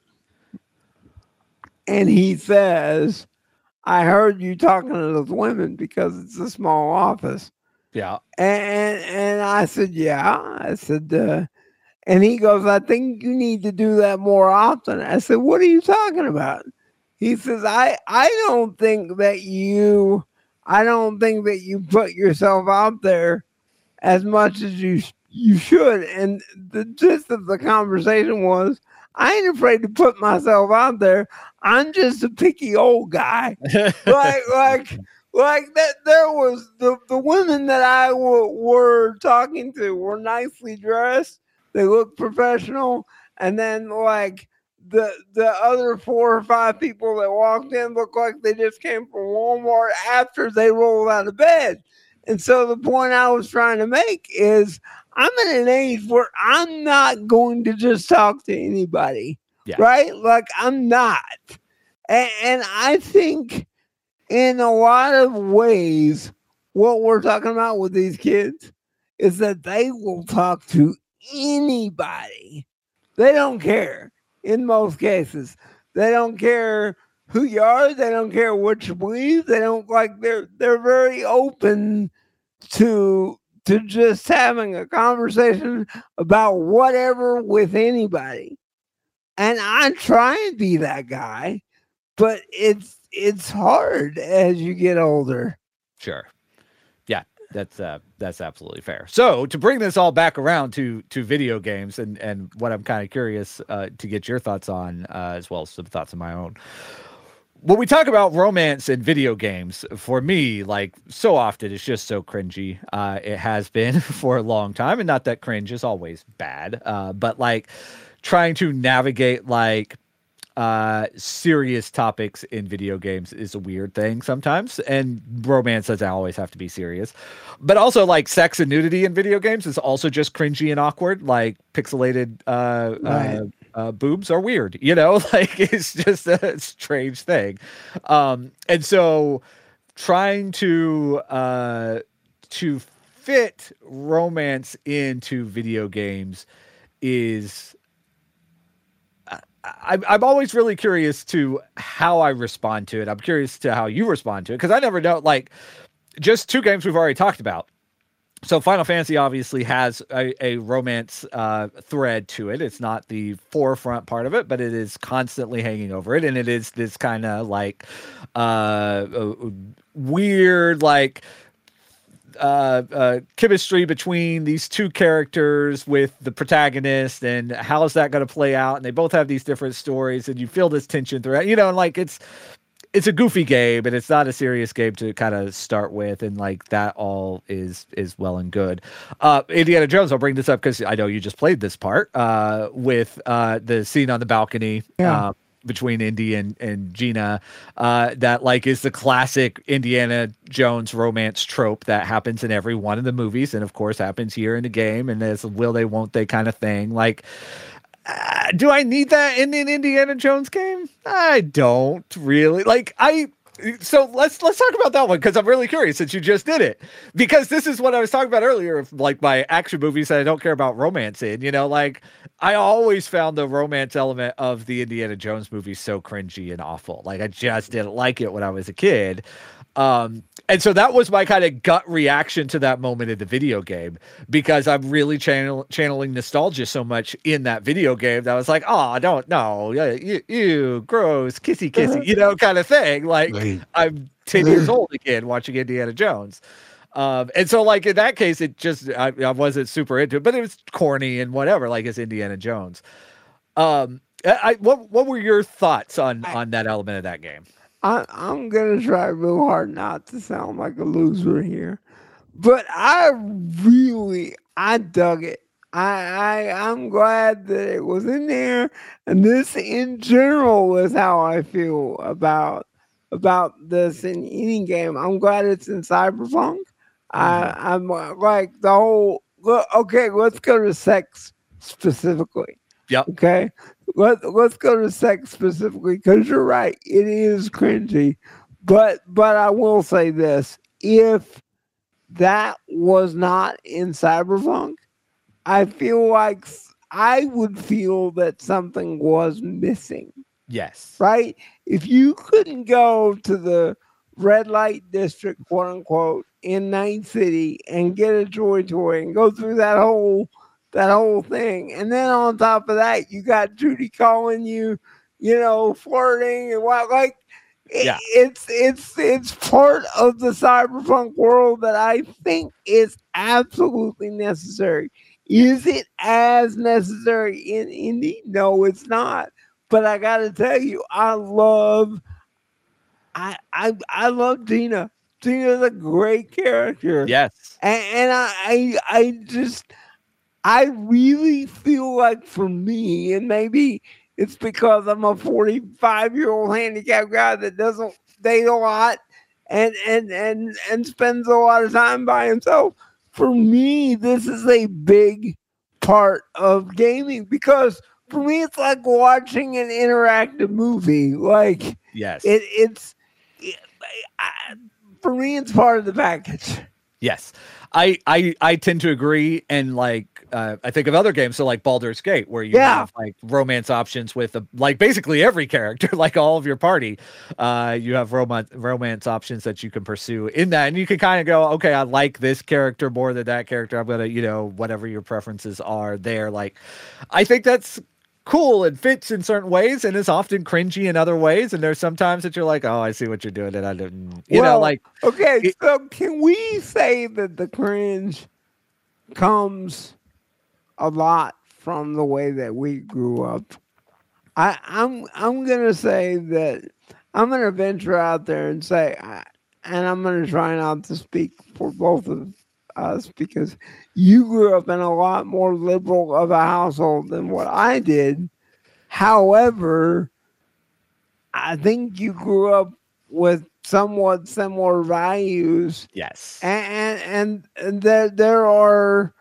And he says, I heard you talking to those women because it's a small office. Yeah. And and I said, yeah. I said, uh, and he goes, I think you need to do that more often. I said, what are you talking about? He says, I, I don't think that you, I don't think that you put yourself out there as much as you you should. And the gist of the conversation was, I ain't afraid to put myself out there. I'm just a picky old guy. like, like, like that. There was the, the women that I w- were talking to were nicely dressed. They looked professional. And then like the, the other four or five people that walked in looked like they just came from Walmart after they rolled out of bed. And so the point I was trying to make is I'm at an age where I'm not going to just talk to anybody, Yeah. right? Like I'm not. And, and I think in a lot of ways, what we're talking about with these kids is that they will talk to anybody. They don't care in most cases. They don't care who you are. They don't care what you believe. They don't like, they're, they're very open to to just having a conversation about whatever with anybody. And I try and be that guy, but it's it's hard as you get older. Sure. Yeah, that's uh that's absolutely fair. So to bring this all back around to to video games and and what I'm kind of curious uh to get your thoughts on, uh as well as some thoughts of my own. when we talk about romance in video games, for me, like so often, it's just so cringy. Uh, it has been for a long time, and not that cringe is always bad, uh, but like trying to navigate like uh, serious topics in video games is a weird thing sometimes, and romance doesn't always have to be serious. But also, like sex and nudity in video games is also just cringy and awkward. Like pixelated uh, Right. uh, uh, boobs are weird, you know. Like it's just a strange thing. Um, and so, trying to uh, to fit romance into video games is. I'm I'm always really curious to how I respond to it. I'm curious to how you respond to it because I never know. Like, just two games we've already talked about. So Final Fantasy obviously has a, a romance uh, thread to it. It's not the forefront part of it, but it is constantly hanging over it, and it is this kind of like uh, uh, weird, like. Uh, uh, chemistry between these two characters with the protagonist, and how's that going to play out? And they both have these different stories, and you feel this tension throughout. You know, and like it's it's a goofy game, and it's not a serious game to kind of start with, and like that all is is well and good. Uh, Indiana Jones, I'll bring this up because I know you just played this part uh, with uh, the scene on the balcony. Yeah. Uh, between Indy and, and Gina, uh, that like is the classic Indiana Jones romance trope that happens in every one of the movies. And of course happens here in the game. And there's a will they, won't they kind of thing. Like, uh, do I need that in an Indiana Jones game? I don't really like, I, so let's, let's talk about that one. Cause I'm really curious since you just did it, because this is what I was talking about earlier. Of like my action movies that I don't care about romance in, you know, like, I always found the romance element of the Indiana Jones movie so cringy and awful. Like I just didn't like it when I was a kid. Um, and so that was my kind of gut reaction to that moment in the video game, because I'm really channel- channeling nostalgia so much in that video game that I was like, oh, I don't know. You, you gross, kissy, kissy, you know, kind of thing. Like I'm ten years old again watching Indiana Jones. Um, and so like in that case, it just, I, I wasn't super into it, but it was corny and whatever, like it's Indiana Jones. Um, I, what, what were your thoughts on, on that element of that game? I, I'm gonna try real hard not to sound like a loser here, but I really, I dug it. I, I, I'm glad that it was in there, and this in general is how I feel about about this in any game. I'm glad it's in Cyberpunk. I, I'm uh, like the whole. Look, okay, let's go to sex specifically. Yep. Okay. Let, let's go to sex specifically, because you're right. It is cringy. But but I will say this. If that was not in Cyberpunk, I feel like s- I would feel that something was missing. Yes. Right? If you couldn't go to the red light district, quote unquote, in Night City and get a joy toy and go through that whole that whole thing, and then on top of that, you got Judy calling you, you know, flirting and what, like, it, Yeah. it's it's it's part of the cyberpunk world that I think is absolutely necessary. Is it as necessary in indie? No, it's not. But I gotta tell you, I love, I I I love Gina. Gina's a great character. Yes. And, and I, I I just I really feel like, for me, and maybe it's because I'm a forty-five year old handicapped guy that doesn't date a lot and and and and spends a lot of time by himself. For me, this is a big part of gaming, because for me it's like watching an interactive movie. Like Yes. it it's it, I, for me it's part of the package. Yes. I, I, I tend to agree. And like, uh, I think of other games. So like Baldur's Gate, where you Yeah. have like romance options with a, like basically every character, like all of your party, uh, you have romance, romance options that you can pursue in that. And you can kind of go, okay, I like this character more than that character. I'm going to, you know, whatever your preferences are there. Like, I think that's cool and fits in certain ways and is often cringy in other ways. And there's sometimes that you're like, oh, I see what you're doing. And I didn't, you know, Well, like, okay, it- so can we say that the cringe comes a lot from the way that we grew up? I, I'm I'm gonna say that I'm going to venture out there and say, I- and I'm going to try not to speak for both of us because you grew up in a lot more liberal of a household than what I did. However, I think you grew up with somewhat similar values, Yes. and and, and there there are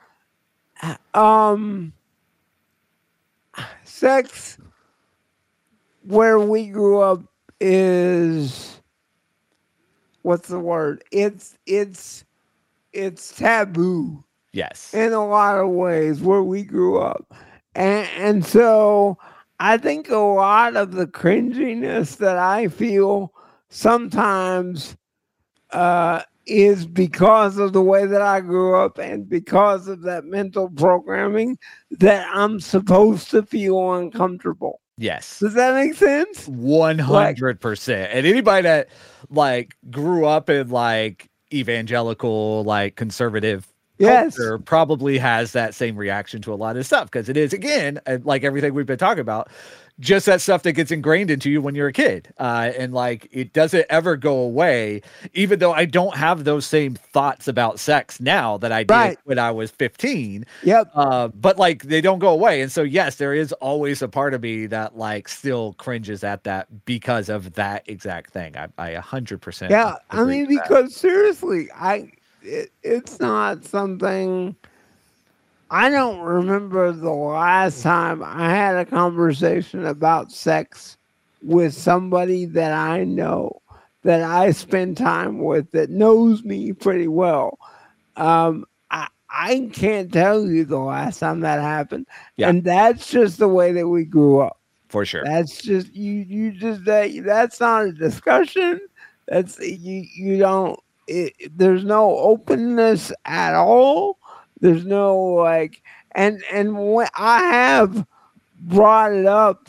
um sex where we grew up is what's the word? It's it's it's taboo Yes. in a lot of ways where we grew up. And and so I think a lot of the cringiness that I feel sometimes uh, is because of the way that I grew up and because of that mental programming that I'm supposed to feel uncomfortable. Yes. Does that make sense? one hundred percent. And anybody that like grew up in like evangelical, like conservative Yes. culture probably has that same reaction to a lot of stuff because it is, again, uh, like everything we've been talking about, just that stuff that gets ingrained into you when you're a kid. Uh, and like it doesn't ever go away, even though I don't have those same thoughts about sex now that I did Right. when I was fifteen. Yep. Uh, but like they don't go away. And so, yes, there is always a part of me that like still cringes at that because of that exact thing. I, I one hundred percent. Yeah. I agree mean, with that. because seriously, I it, it's not something. I don't remember the last time I had a conversation about sex with somebody that I know, that I spend time with, that knows me pretty well. Um, I, I can't tell you the last time that happened. Yeah. And that's just the way that we grew up. For sure. That's just, you, you just, that, that's not a discussion. That's, you, you don't, it, there's no openness at all. There's no like, and and when I have brought it up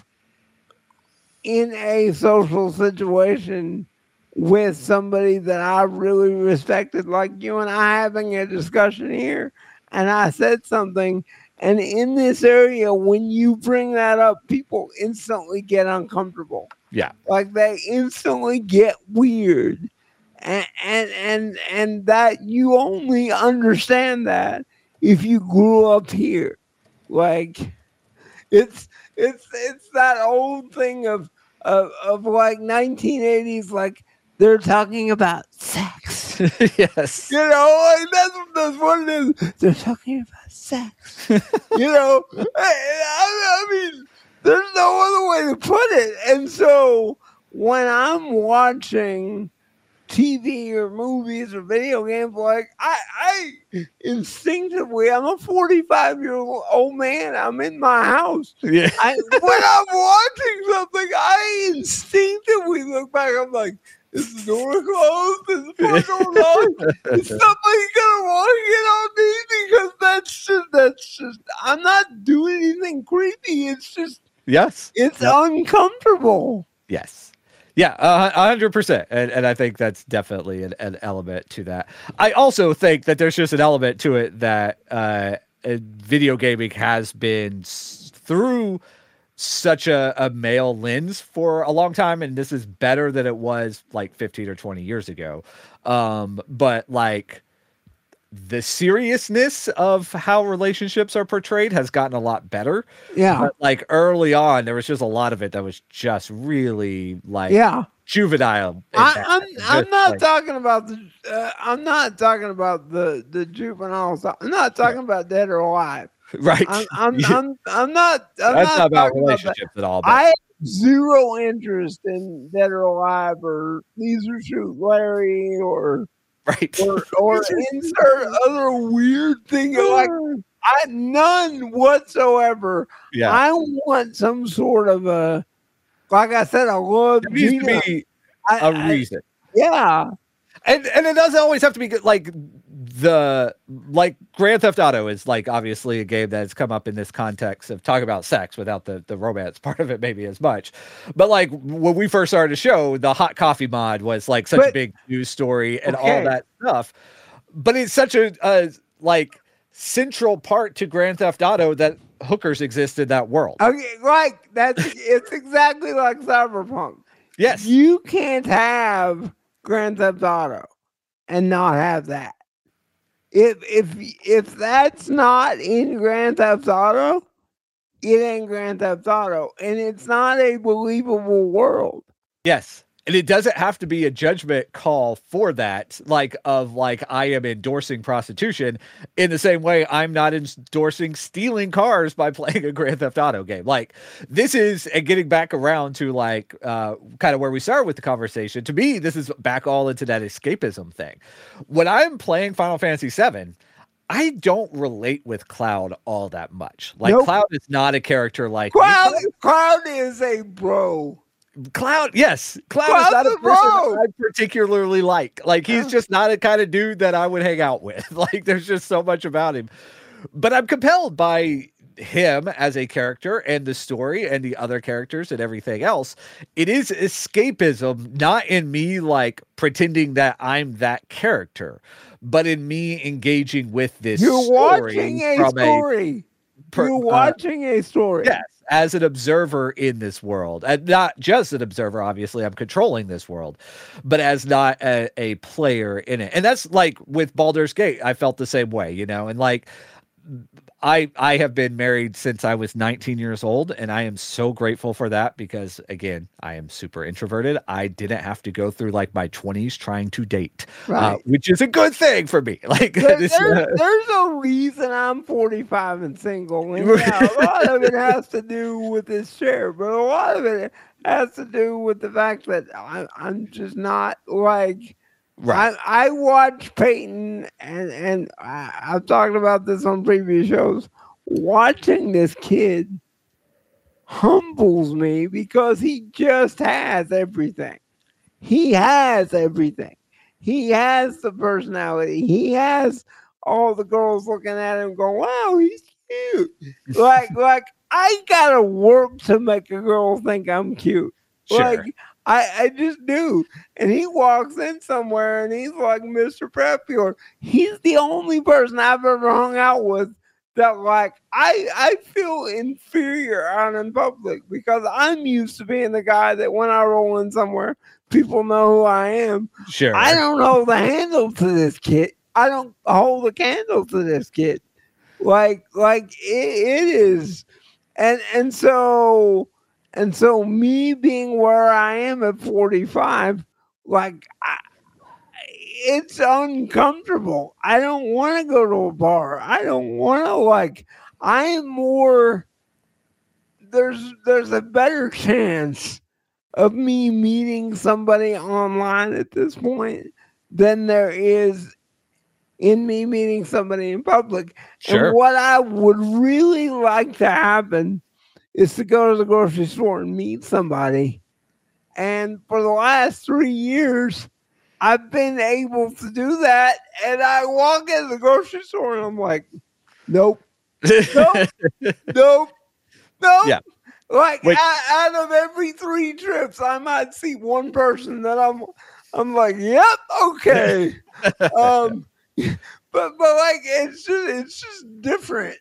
in a social situation with somebody that I really respected, like you and I having a discussion here, and I said something, and in this area, when you bring that up, people instantly get uncomfortable. Yeah. Like they instantly get weird. And and and, and that you only understand that if you grew up here. Like it's it's it's that old thing of of, of like nineteen eighties, like they're talking about sex. Yes. You know, like that's, that's what it is. They're talking about sex. You know, I, I, I mean, there's no other way to put it. And so when I'm watching T V or movies or video games, like I, I instinctively, I'm a forty-five year old man. I'm in my house. Yeah. I, when I'm watching something, I instinctively look back. I'm like, is the door closed? Is the front door locked? Is somebody gonna walk in on me? Because that's just, that's just, I'm not doing anything creepy. It's just, Yes. it's Yep. uncomfortable. Yes. Yeah, a hundred percent. And and I think that's definitely an, an element to that. I also think that there's just an element to it that uh, uh, video gaming has been s- through such a, a male lens for a long time. And this is better than it was like fifteen or twenty years ago. Um, but like the seriousness of how relationships are portrayed has gotten a lot better. Yeah. But like early on, there was just a lot of it that was just really like Yeah. juvenile. in I, that. I'm Just, I'm not like- talking about the uh, I'm not talking about the the juvenile stuff. I'm not talking about Dead or Alive. right. I'm I'm Yeah. I'm, I'm not. I'm That's not, not about talking about that. relationships at all. But I have zero interest in Dead or Alive or Leisure Suit Larry or right. or or insert other weird thing like I none whatsoever. yeah. I want some sort of a, like I said, I love There needs to Gina. be I- a I- reason. yeah. And and it doesn't always have to be good. Like the like Grand Theft Auto is like obviously a game that's come up in this context of talking about sex without the the romance part of it maybe as much. But like when we first started the show, the hot coffee mod was like such a But- big news story and all Okay. that stuff. But it's such a, a like central part to Grand Theft Auto that hookers exist in that world. Okay, like that's it's exactly like Cyberpunk. Yes. You can't have Grand Theft Auto and not have that. If if if that's not in Grand Theft Auto, it ain't Grand Theft Auto, and it's not a believable world. Yes. And it doesn't have to be a judgment call for that, like of like I am endorsing prostitution in the same way I'm not endorsing stealing cars by playing a Grand Theft Auto game. Like this is, and getting back around to like uh, kind of where we started with the conversation, to me, this is back all into that escapism thing. When I'm playing Final Fantasy seven, I don't relate with Cloud all that much. Like Nope. Cloud is not a character like me. Cloud, Cloud is a bro. Cloud, yes. Cloud Cloud's is not a a person bro. I particularly like. Like, he's Yeah. just not a kind of dude that I would hang out with. Like, there's just so much about him. But I'm compelled by him as a character and the story and the other characters and everything else. It is escapism, not in me, like, pretending that I'm that character, but in me engaging with this You're story watching a from story. per- You're uh, watching a story. Yes, as an observer in this world, and not just an observer. Obviously, I'm controlling this world, but as not a, a player in it. And that's like with Baldur's Gate. I felt the same way, you know. And like, I I have been married since I was nineteen years old, and I am so grateful for that because, again, I am super introverted. I didn't have to go through like my twenties trying to date, uh, Right. which is a good thing for me. Like, There- this, there's, uh, there's a reason I'm forty-five and single. And yeah, a lot of it has to do with this chair, but a lot of it has to do with the fact that I, I'm just not like. right. I, I watch Peyton, and, and I, I've talked about this on previous shows. Watching this kid humbles me because he just has everything. He has everything. He has the personality. He has all the girls looking at him going, wow, he's cute. like, like I gotta work to make a girl think I'm cute. Sure. Like, I, I just do. And he walks in somewhere and he's like Mister Preppy, or he's the only person I've ever hung out with that like I I feel inferior out in public because I'm used to being the guy that when I roll in somewhere, people know who I am. Sure. I don't hold the handle to this kid. I don't hold the candle to this kid. Like, like it, it is. And and so and so me being where I am at forty-five, like I, it's uncomfortable. I don't want to go to a bar. I don't want to like I'm more there's there's a better chance of me meeting somebody online at this point than there is in me meeting somebody in public. Sure. And what I would really like to happen is to go to the grocery store and meet somebody. And for the last three years, I've been able to do that. And I walk into the grocery store and I'm like, nope, nope, nope, nope. Yeah. Like Which- out, out of every three trips, I might see one person that I'm, I'm like, yep, okay. um, but but like it's just it's just different.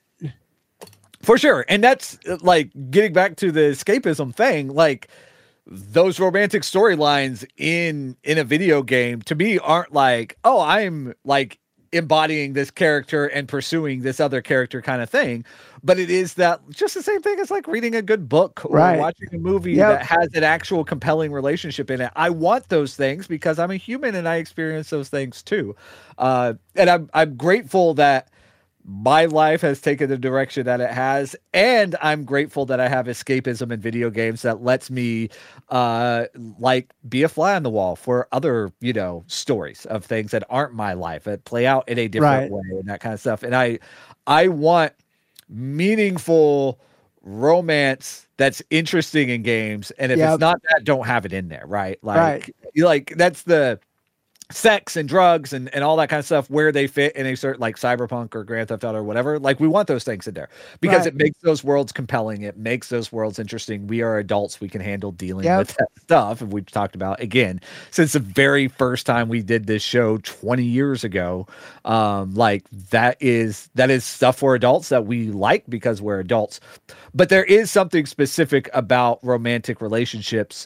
For sure. And that's uh, like getting back to the escapism thing, like those romantic storylines in in a video game to me aren't like, oh, I'm like embodying this character and pursuing this other character kind of thing, but it is that just the same thing as like reading a good book or Right. watching a movie Yep. that has an actual compelling relationship in it. I want those things because I'm a human and I experience those things too. Uh, and I'm I'm grateful that my life has taken the direction that it has, and I'm grateful that I have escapism in video games that lets me uh like be a fly on the wall for other, you know, stories of things that aren't my life that play out in a different Right. way and that kind of stuff. And I I want meaningful romance that's interesting in games, and if Yep. it's not that, don't have it in there, right? Like Right. like that's the sex and drugs and, and all that kind of stuff where they fit in a certain like Cyberpunk or Grand Theft Auto or whatever. Like we want those things in there because Right. it makes those worlds compelling. It makes those worlds interesting. We are adults. We can handle dealing Yep. with that stuff. And we've talked about again, since the very first time we did this show twenty years ago. Um, like that is, that is stuff for adults that we like because we're adults, but there is something specific about romantic relationships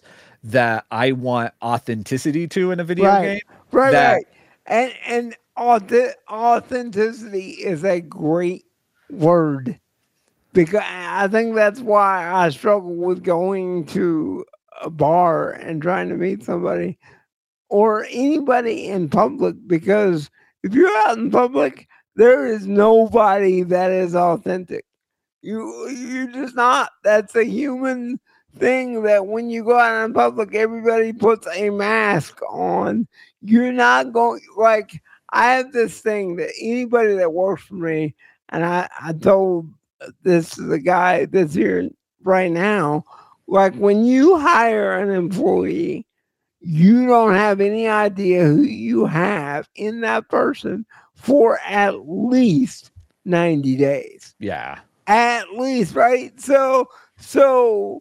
that I want authenticity to in a video right, game. right, that, right. And and auth- authenticity is a great word, because I think that's why I struggle with going to a bar and trying to meet somebody or anybody in public, because if you're out in public, there is nobody that is authentic. You you're just not. That's a human thing that when you go out in public, everybody puts a mask on. You're not going, like, I have this thing that anybody that works for me, and I, I told this to the guy that's here right now, like, when you hire an employee, you don't have any idea who you have in that person for at least ninety days. yeah. At least, right? So, so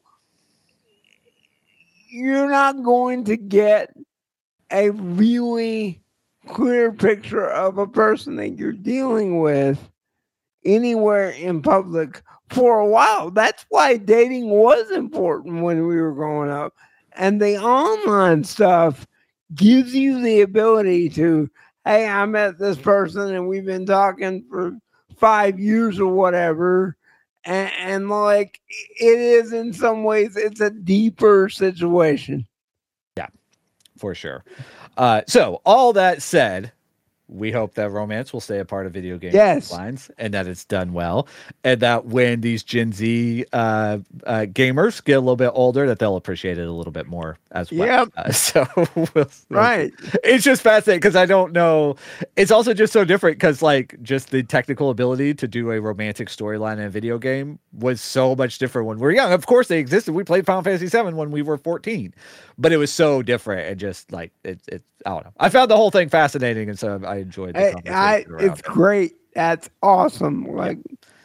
you're not going to get a really clear picture of a person that you're dealing with anywhere in public for a while. That's why dating was important when we were growing up. And the online stuff gives you the ability to, hey, I met this person and we've been talking for five years or whatever. And, and like, it is in some ways, it's a deeper situation. Yeah, for sure. Uh, so all that said, we hope that romance will stay a part of video game Yes. lines, and that it's done well, and that when these Gen Z uh, uh, gamers get a little bit older, that they'll appreciate it a little bit more as well. Yep. Uh, so we'll, we'll- Right. it's just fascinating because I don't know. It's also just so different because, like, just the technical ability to do a romantic storyline in a video game was so much different when we were young. Of course, they existed. We played Final Fantasy seven when we were fourteen, but it was so different and just like it. It I don't know. I found the whole thing fascinating, and so I enjoyed the I, conversation I, around it's it. great. That's awesome. Like,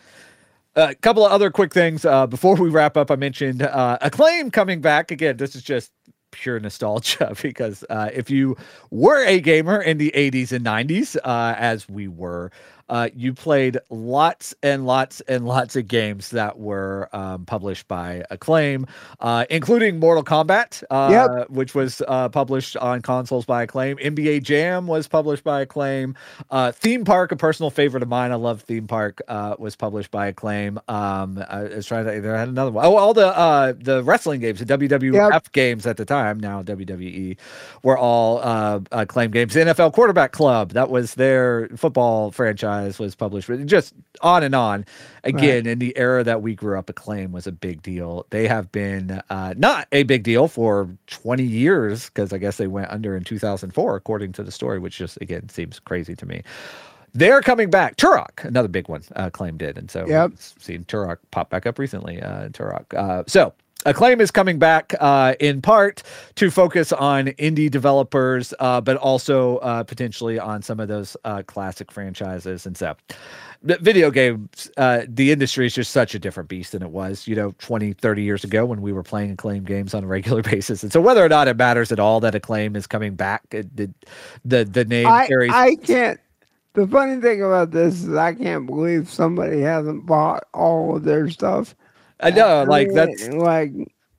A couple of other quick things uh, before we wrap up. I mentioned uh, Acclaim coming back again. This is just pure nostalgia because uh, if you were a gamer in the eighties and nineties, uh, as we were, uh, you played lots and lots and lots of games that were um, published by Acclaim, uh, including Mortal Kombat, uh, Yep. which was uh, published on consoles by Acclaim. N B A Jam was published by Acclaim. Uh, Theme Park, a personal favorite of mine, I love Theme Park, uh, was published by Acclaim. Um, I was trying to, there had another one. Oh, all the uh, the wrestling games, the W W F Yep. games at the time, now W W E, were all uh, Acclaim games. N F L Quarterback Club, that was their football franchise, was published. Just on and on. Again, in the era that we grew up, Acclaim was a big deal. They have been uh, not a big deal for twenty years because I guess they went under in two thousand four, according to the story, which just, again, seems crazy to me. They're coming back. Turok, another big one, uh, Acclaim did. And so Yep. we've seen Turok pop back up recently, uh, Turok. Uh, so Acclaim is coming back uh, in part to focus on indie developers, uh, but also uh, potentially on some of those uh, classic franchises. And so the video games, uh, the industry is just such a different beast than it was, you know, twenty, thirty years ago when we were playing Acclaim games on a regular basis. And so whether or not it matters at all that Acclaim is coming back, it, the, the, the name I, carries. I can't. The funny thing about this is I can't believe somebody hasn't bought all of their stuff. I know, I like mean, that's like,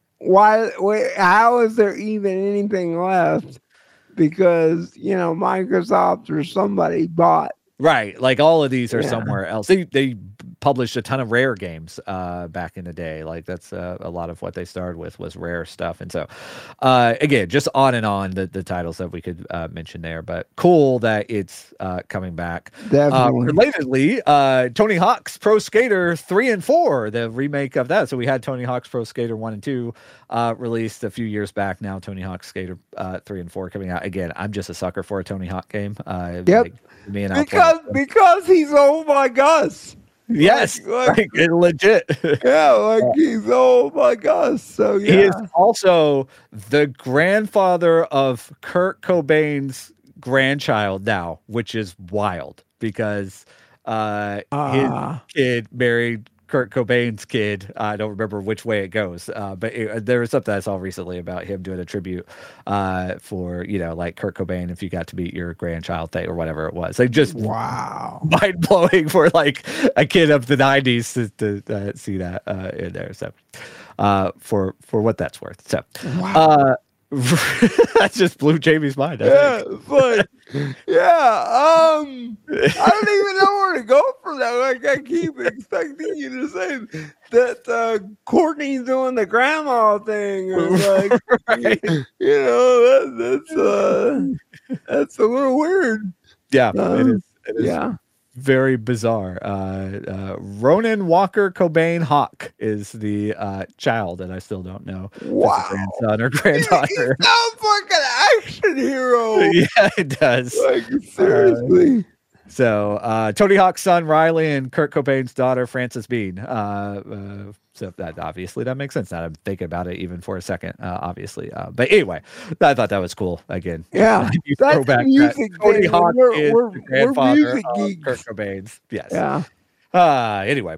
why? Wait, how is there even anything left? Because, you know, Microsoft or somebody bought. right. Like all of these are Yeah. somewhere else. They they published a ton of Rare games uh, back in the day. Like that's uh, a lot of what they started with was Rare stuff. And so, uh, again, just on and on the, the titles that we could uh, mention there. But cool that it's uh, coming back. Uh, Definitely. relatedly, uh, Tony Hawk's Pro Skater three and four, the remake of that. So we had Tony Hawk's Pro Skater one and two uh, released a few years back. Now Tony Hawk's Skater uh, three and four coming out again. I'm just a sucker for a Tony Hawk game. Uh, Yep. like, me and I'll play because it. because he's old like us. Yes, Like- like, it legit. Yeah, like he's old like us. So yeah. He is also the grandfather of Kurt Cobain's grandchild now, which is wild because uh, Ah. his kid married Kurt Cobain's kid. I don't remember which way it goes, uh, but it, there was something I saw recently about him doing a tribute uh, for, you know, like Kurt Cobain, if you got to meet your grandchild thing or whatever it was. Like just Wow. mind blowing for like a kid of the nineties to, to uh, see that uh, in there. So uh, for for what that's worth. So Wow. uh, That just blew Jamie's mind. I Yeah, think. it's like, yeah, um, I don't even know where to go from that. Like, I keep expecting you to say that uh, Courtney's doing the grandma thing. Or like, Right. you know, that, that's uh, that's a little weird. Yeah, it Um, is. It is Yeah. very bizarre. Uh, uh, Ronan Walker Cobain Hawk is the uh, child, and I still don't know if it's Wow. a grandson or He granddaughter. sounds like an action hero. Yeah, it does. Like, seriously. So uh, Tony Hawk's son Riley and Kurt Cobain's daughter Frances Bean. Uh, uh, so that obviously that makes sense. Now I'm thinking about it even for a second. Uh, obviously, uh, but anyway, I thought that was cool. Again, Yeah, you that's throw back that music Tony thing. Hawk We're- is we're- the we're grandfather music of geeks. Kurt Cobain's. Yes. Yeah. Uh, anyway,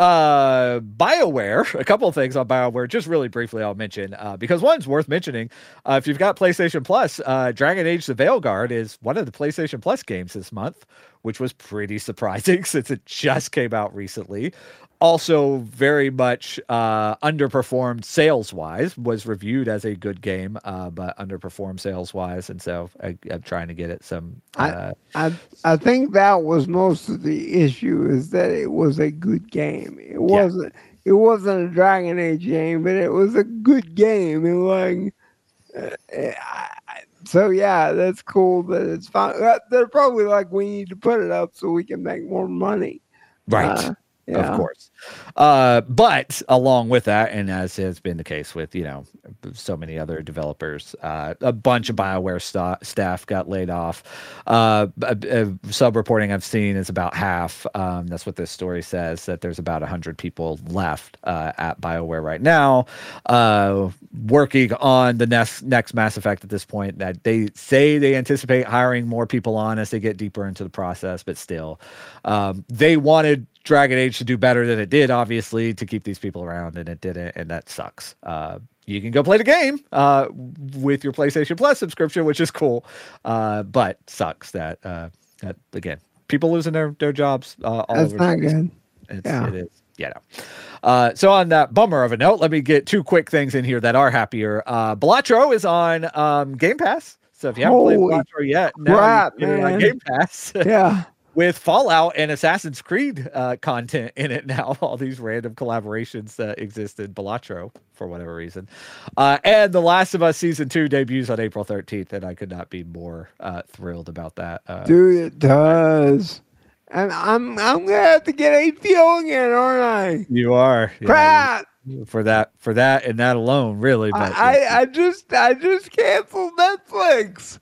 uh, BioWare, a couple of things on BioWare, just really briefly I'll mention, uh, because one's worth mentioning. Uh, if you've got PlayStation Plus, uh, Dragon Age The Veilguard is one of the PlayStation Plus games this month, which was pretty surprising since it just came out recently. Also very much uh, underperformed sales-wise, was reviewed as a good game, uh, but underperformed sales-wise, and so I, I'm trying to get it some... Uh, I I think that was most of the issue, is that it was a good game. It wasn't it wasn't a Dragon Age game, but it was a good game. And like, uh, I, I- so yeah, that's cool that it's fine. That- They're probably like, we need to put it up so we can make more money. right. Uh, yeah. Of course. Uh, but along with that, and as has been the case with, you know, so many other developers, uh, a bunch of BioWare sta- staff got laid off. Uh, a, a sub-reporting I've seen is about half. Um, that's what this story says, that there's about one hundred people left uh, at BioWare right now, uh, working on the next, next Mass Effect at this point. That they say they anticipate hiring more people on as they get deeper into the process, but still, um, they wanted Dragon Age to do better than it did, obviously, to keep these people around, and it didn't, and that sucks. Uh, you can go play the game uh, with your PlayStation Plus subscription, which is cool, uh, but sucks that, uh, that again, people losing their, their jobs uh, all That's over. not the place. good. It's, Yeah. It is. Yeah. No. Uh, so on that bummer of a note, let me get two quick things in here that are happier. Uh, Balatro is on um, Game Pass. So if you haven't played Holy Balatro yet, now crap, you can get it on man. Game Pass. Yeah. With Fallout and Assassin's Creed uh, content in it now. All these random collaborations that exist in Balatro for whatever reason. Uh, and The Last of Us Season two debuts on April thirteenth, and I could not be more uh, thrilled about that. Uh, Dude, it does. And I'm I'm gonna have to get H B O again, aren't I? You are. yeah, Crap. for that, for that and that alone, really. But I, I, I just I just canceled Netflix.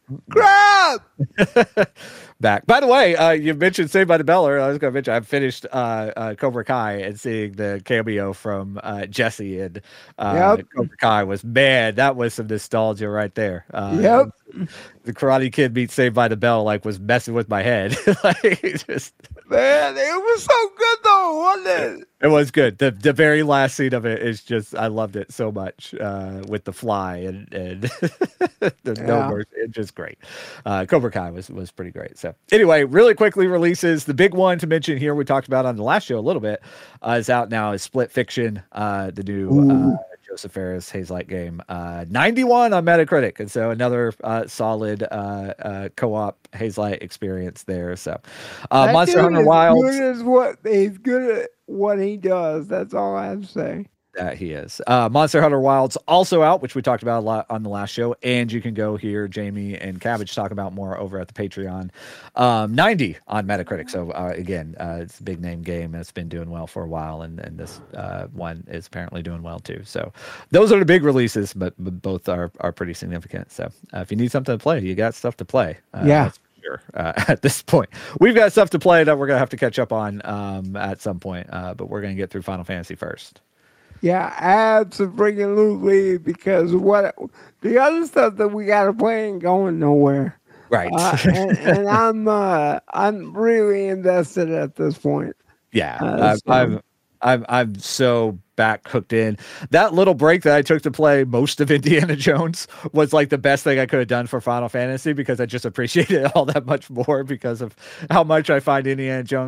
Crap. back. By the way, uh, you mentioned Saved by the Bell. Or I was going to mention I've finished uh, uh, Cobra Kai and seeing the cameo from uh, Jesse and uh, Yep. Cobra Kai was, man, that was some nostalgia right there. Uh, Yep. The Karate Kid meets Saved by the Bell like was messing with my head. Like, just, Man, it was so good though, wasn't it? it was good. The the very last scene of it is just, I loved it so much uh, with the fly and and the no Yeah. mercy. It's just great. Uh, Cobra Kai was was pretty great. So anyway, really quickly releases. The big one to mention here, we talked about on the last show a little bit, uh, is out now. Is Split Fiction, uh, the new uh, Joseph Ferris Hazelight game. Uh, ninety-one on Metacritic, and so another uh, solid uh, uh, co-op Hazelight experience there. So uh, That Monster dude Hunter is Wilds. Good as what he's good at what he does. That's all I have to say. That he is. Uh, Monster Hunter Wilds also out, which we talked about a lot on the last show, and you can go hear Jamie and Cabbage talk about more over at the Patreon. Um, ninety on Metacritic. So uh, again, uh, it's a big name game, and it's been doing well for a while, and, and this uh, one is apparently doing well too. So those are the big releases, but, but both are are pretty significant. So uh, if you need something to play, you got stuff to play. Uh, Yeah. that's for sure. Uh, at this point, we've got stuff to play that we're gonna have to catch up on um, at some point, uh, but we're gonna get through Final Fantasy first. Yeah, absolutely. Because what the other stuff that we got to play ain't going nowhere. Right. Uh, and, and I'm uh, I'm really invested at this point. Yeah, Uh, I'm, so- I'm, I'm, I'm so back hooked in. That little break that I took to play most of Indiana Jones was like the best thing I could have done for Final Fantasy, because I just appreciated it all that much more because of how much I find Indiana Jones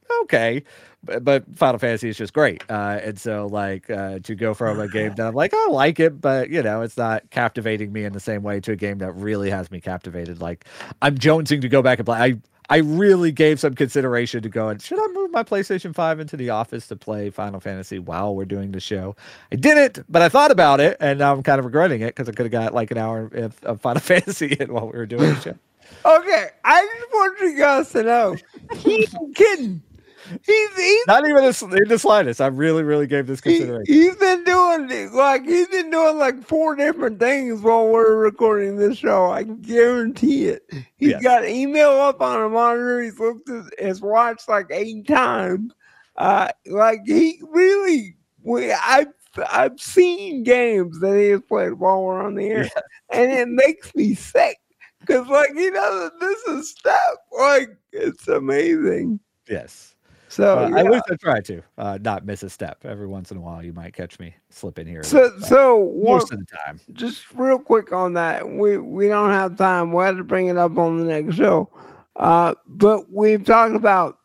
okay. But, but Final Fantasy is just great. Uh, and so, like, uh, to go from a game that I'm like, I like it, but, you know, it's not captivating me in the same way to a game that really has me captivated. Like, I'm jonesing to go back and play. I, I really gave some consideration to going, should I move my PlayStation five into the office to play Final Fantasy while we're doing the show? I didn't, but I thought about it, and now I'm kind of regretting it because I could have got like an hour of, of Final Fantasy in while we were doing the show. Okay, I just want you guys to know he's kidding. He's, he's Not even in the slightest. I really, really gave this he, consideration. he's been doing like he's been doing like four different things while we're recording this show. I can guarantee it. He's Yes. got email up on a monitor. He's looked at his watch like eight times. Uh, like he really, we I've I've seen games that he has played while we're on the air, Yeah. and it makes me sick because like he doesn't miss a step. Like it's amazing. Yes. So Uh, yeah. At least I try to uh, not miss a step. Every once in a while, you might catch me slip in here. So, but so what, most of the time. just real quick on that, we we don't have time. We'll have to bring it up on the next show. Uh, but we've talked about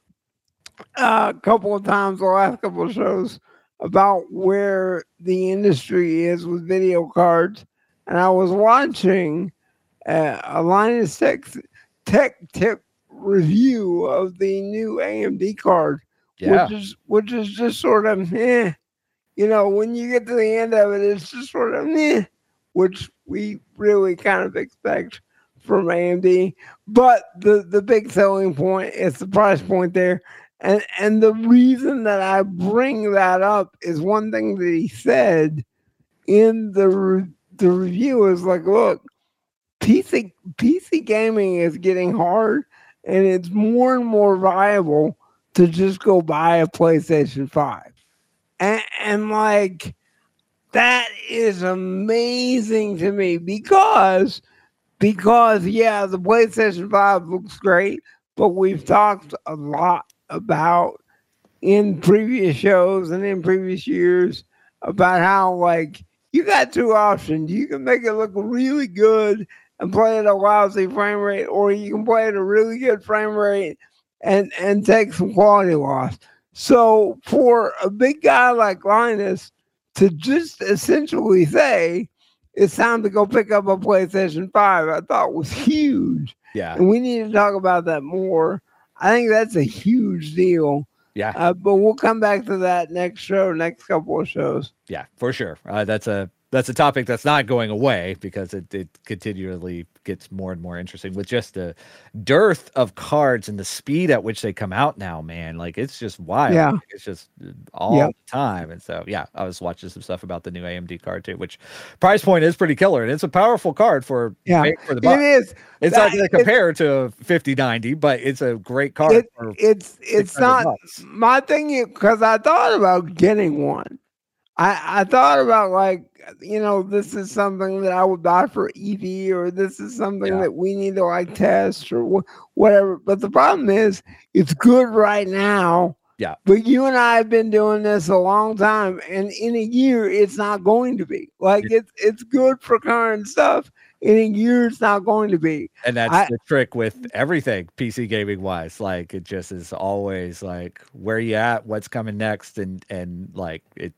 uh, a couple of times the last couple of shows about where the industry is with video cards, and I was watching uh, a Linus Tech Tech Tip review of the new A M D card. Yeah. Which is which is just sort of eh. You know, when you get to the end of it, it's just sort of eh, which we really kind of expect from A M D. But the, the big selling point is the price point there. And and the reason that I bring that up is one thing that he said in the re- the review is like, look, P C P C gaming is getting hard, and it's more and more viable to just go buy a PlayStation five. And, and like, that is amazing to me because, because yeah, the PlayStation five looks great, but we've talked a lot about in previous shows and in previous years about how, like, you got two options. You can make it look really good and play at a lousy frame rate, or you can play at a really good frame rate and and take some quality loss. So for a big guy like Linus to just essentially say it's time to go pick up a PlayStation five, I thought was huge. Yeah. And we need to talk about that more. I think that's a huge deal. Yeah. Uh, but we'll come back to that next show, next couple of shows. Yeah, for sure. Uh, that's a that's a topic that's not going away because it, it continually gets more and more interesting with just the dearth of cards and the speed at which they come out now, man. Like, it's just wild. Yeah. Like, it's just all Yep. the time. And so, yeah, I was watching some stuff about the new A M D card too, which price point is pretty killer. And it's a powerful card for, Yeah, bang for the buck. it is. It's That- not going to compare to fifty ninety, but it's a great card. It, for it's it's six hundred not bucks. my thing because I thought about getting one. I I thought about, like, you know, this is something that I would buy for E V, or this is something Yeah. that we need to like test or wh- whatever. But the problem is, it's good right now. Yeah. But you and I have been doing this a long time, and in a year, it's not going to be like it's it's good for current stuff. In a year, it's not going to be. And that's I- the trick with everything P C gaming wise. Like, it just is always like, where you at? What's coming next? And and like it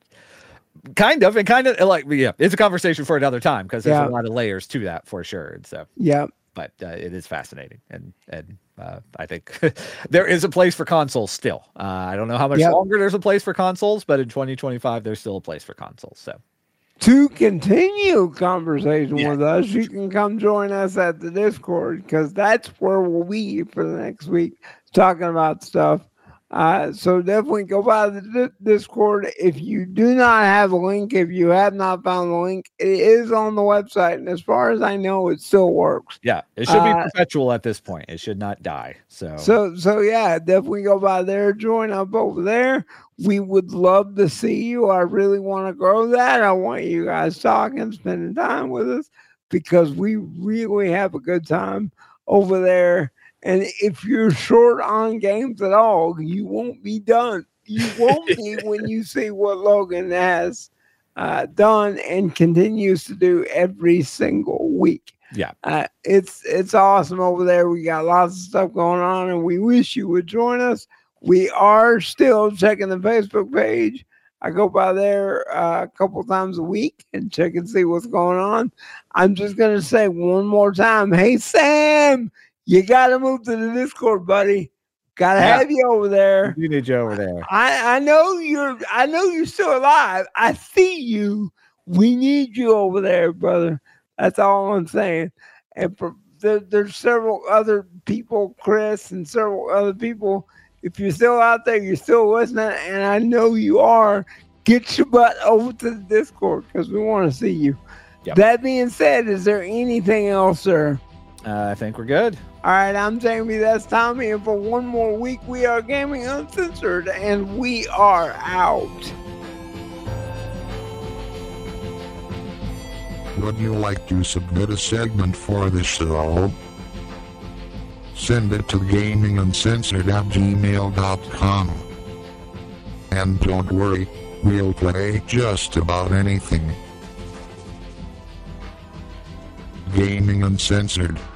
kind of and kind of like yeah, it's a conversation for another time because there's Yeah. a lot of layers to that for sure. And so, Yeah. but uh, it is fascinating, and and uh, I think there is a place for consoles still. Uh, I don't know how much Yep. longer there's a place for consoles, but in twenty twenty-five, there's still a place for consoles. So. To continue conversation Yeah. with us, you can come join us at the Discord because that's where we'll be for the next week talking about stuff. Uh, so definitely go by the Di- Discord. If you do not have a link, if you have not found the link, it is on the website. And as far as I know, it still works. Yeah, it should be Uh, perpetual at this point. It should not die. So, So, so yeah, definitely go by there, join up over there. We would love to see you. I really want to grow that. I want you guys talking, spending time with us because we really have a good time over there. And if you're short on games at all, you won't be done. You won't be when you see what Logan has uh, done and continues to do every single week. yeah, Uh, it's it's awesome over there. We got lots of stuff going on, and we wish you would join us. We are still checking the Facebook page. I go by there uh, a couple times a week and check and see what's going on. I'm just going to say one more time, hey, Sam, you got to move to the Discord, buddy. Got to Yeah. have you over there. You need you over there. I, I know you're I know you're still alive. I see you. We need you over there, brother. That's all I'm saying. And for, there, there's several other people, Chris and several other people. If you're still out there, you're still listening, and I know you are, get your butt over to the Discord because we want to see you. Yep. That being said, is there anything else, sir? Uh, I think we're good. All right, I'm Jamie, that's Tommy, and for one more week, we are Gaming Uncensored, and we are out. Would you like to submit a segment for the show? Send it to gaminguncensored at gmail dot com. And don't worry, we'll play just about anything. Gaming Uncensored.